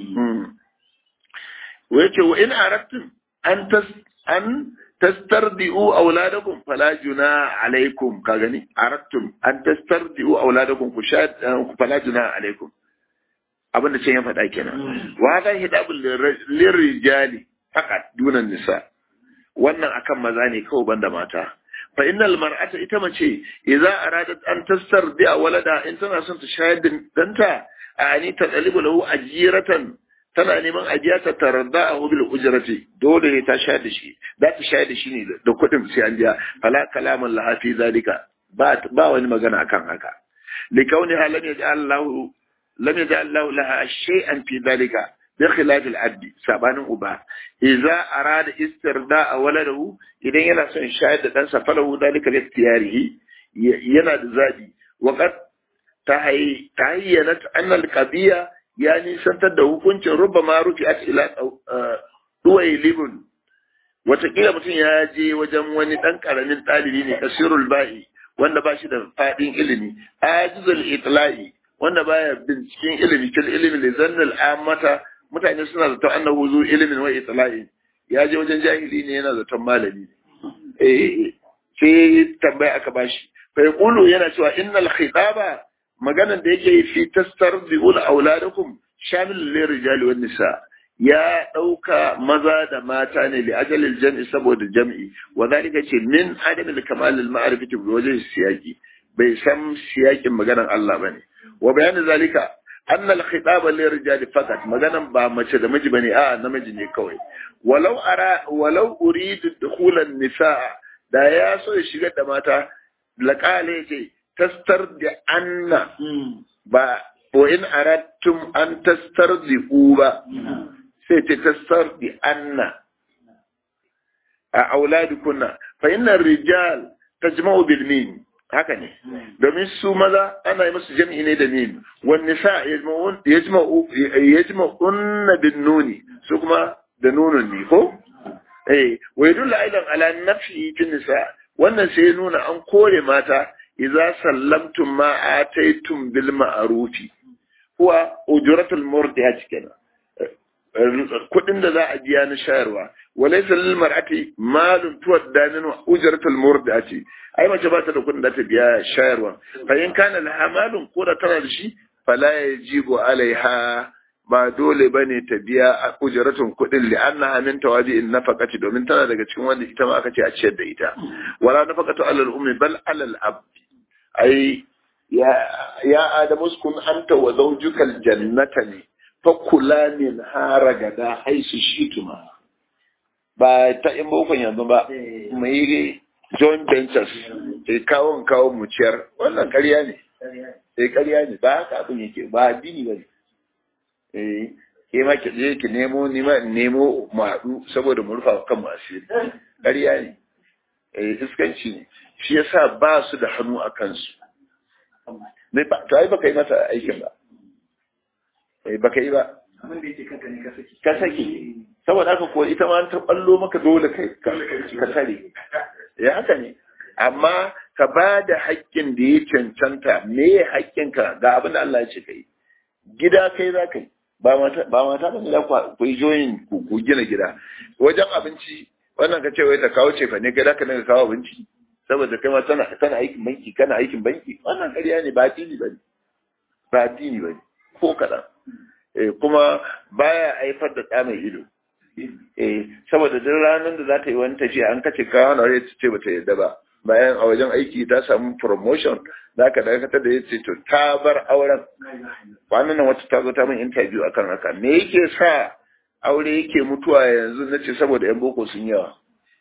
wace wa in aradtum an tastardi'u auladakum fala juna alaikum ka gani aradtum an tastardi'u auladakum ku fala juna alaikum abinda ce ya faɗa kenan wa hada hidabul lirijali faqat dunan nisa wannan akan maza ne kawai banda mata fa innal mar'ata ita mace idza aradat an tastardi walada in tana son ta shayar da danta ani ta talibu lahu ajiratan tana neman ajiyata taraddahu bil ujrati dole ne ta shayar da shi za ta shayar da shi ne da kuɗin sai an biya fala kalaman laha fi zalika ba wani magana akan haka likauni halan ya Allah lam yaj'al lahu laha shay'an fi dhalika bi khilaf al-abd sabanin uba idza arada istirda'a waladahu idan yana son shayar da ɗansa falahu dhalika li ikhtiyarihi yana da zabi wa qad tahayyanat anna al-qadiyya ya nisantar da hukuncin rubbama rufi'at ila duwaylibun watakila mutum ya je wajen wani ɗan ƙaramin ɗalibi ne kasirul ba'i wanda ba shi da faɗin ilimi ajizul itla'i wanda baya binciken ilimi fil ilimi li zannal ammata mutane suna zaton annahu zu ilimin wa itla'i ya je wajen jahili ne yana zaton malami sai tambaya aka bashi fa yaqulu yana cewa innal khitaba maganan da yake fi tastarbiul auladakum shamil lil rijali wan nisa ya ɗauka maza da mata ne li ajalil jam'i saboda jam'i wa zalika ce min adamil kamalil ma'rifati bi wajhi siyaqi bai san siyakin maganan Allah bane wa bayan zalika anna al khitaba lil rijali faqat maganan ba mace da miji bane a namiji ne kawai walau uridu dukhul an nisaa da ya so ya shigar da mata laqale ce tastardi anna ba wa in aradtum an tastardiu ba sai ce tasar bi anna a auladukunna fa inna rijal tajma'u bil mim haka ne domin su maza ana yi musu jami'i ne da mim wan nisa yajma'unna bin nuni su kuma da nunun ne ko wa yadullu aidan ala nafi fi nisa wannan sai nuna an kore mata idza sallamtum ma ataytum bil ma'rufi huwa ujratul murdiat kenan kudin da za a biya na shayarwa walaysa lil mar'ati malun tuwadda min ujratul murdiati ai mace ba ta da kudin da ta biya shayarwa fa in kana laha malun ko da tana da shi fala yajibu alaiha ba dole bane ta biya ujratun kudin li annaha min tawabi'in nafaqati domin tana daga cikin wanda ita ma aka ce a ciyar da ita wala nafaqatu alal ummi bal alal ab ai ya adamu uskun anta wa zawjuka jannata ne fakula min haragada haisu shituma ba ta in bokon yanzu ba mai joint ventures kawo mu ciyar wannan ƙarya ne ƙarya ne ba haka abin yake ba addini ba ne ke ma ki je ki nemo ni ma nemo mu haɗu saboda mu rufa kan asiri ƙarya ne iskanci ne shi yasa ba su da hannu a kansu to ai baka yi masa aikin ba baka yi ba abin da yake kanka ne ka saki saboda haka ko ita ma ta ballo maka dole kai ka tare ya haka ne amma ka ba da haƙƙin da ya cancanta me ya haƙƙinka ga abin da Allah ya ce kai gida kai za ka yi ba mata ba ne za ku yi joyin ku gina gida wajen abinci wannan ka ce wai ta kawo ce fa ne gida ka dinga kawo abinci saboda kai ma tana aikin banki kana aikin banki wannan ƙarya ne ba addini bane ba addini bane ko kaɗan kuma baya haifar da ɗa mai ido saboda duk ranar da za ta yi wani tafiya an kace ka hana rai ce bata yarda ba bayan a wajen aiki ta samu promotion za ka dakatar da ya ce to ta bar auren kwanan nan wata ta zo ta min interview akan haka me yake sa aure yake mutuwa yanzu na ce saboda yan boko sun yawa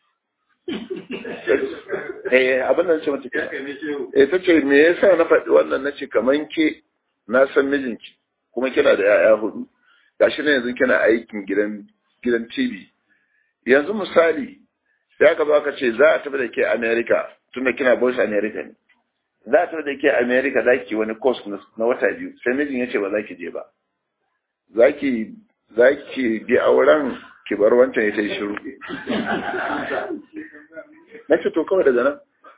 abin nan ce mata ta ce me yasa na faɗi wannan na ce kaman ke na san mijinki kuma kina da 'ya'ya 4 gashi ne yanzu kina aikin gidan TV yanzu misali sai aka zo aka ce za a tafi da ke America tunda kina Voice America ne za a tafi da ke America za ki wani course na wata 2 sai mijin ya ce ba za ki je ba za ki bi auren ki bar wancan ya ta yi shiru na ce to kawai daga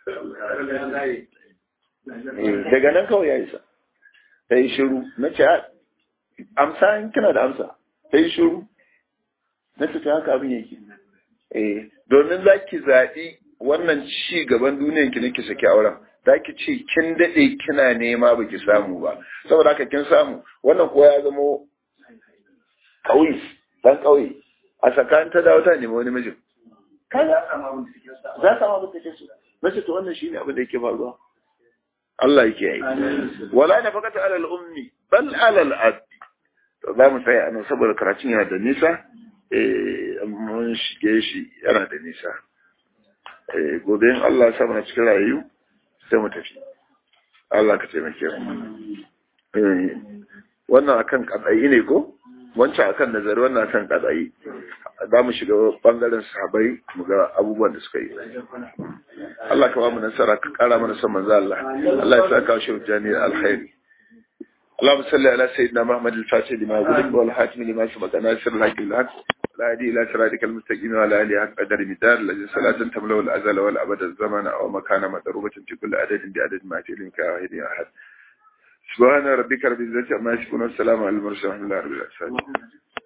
nan kawai ya isa ta yi shiru na ce amsa in kina da amsa ta yi shiru na ce ta haka abin yake domin za ki zaɓi wannan ci gaban duniyan ki nake saki auren za ki ce kin daɗe kina nema ba ki samu ba saboda haka kin samu wannan kuwa ya zamo ƙauye ɗan ƙauye a tsakanin ta dawo ta nemi wani mijin za ta samu abin da take so na ce to wannan shine abin da yake faruwa Allah yake yi wala na fakata alal ummi bal alal abdi to za mu tsaya anan saboda karatun yana da nisa mun shige shi yana da nisa gobe in Allah ya samu na cikin rayu sai mu tafi Allah ka taimake mu wannan akan kadai ne ko wancan akan nazari wannan akan kadai za mu shiga bangaren sahabbai mu ga abubuwan da suka yi. Allah ka ba mu nasara ka kara mana son manzo Allah. Allah ya saka shi jani alkhairi. اللهم صل على سيدنا محمد الفاتح لما غلب والحاتم لما سبق ناصر الحق بالحق والهادي الى صراطك المستقيم وعلى اله حق قدر مدار الذي صلاة تملأ الازل والابد الزمن او مكان مضروبة في كل عدد بعدد ما تلك واحد احد. سبحان ربك رب العزة عما يصفون والسلام على المرسلين والحمد لله رب العالمين.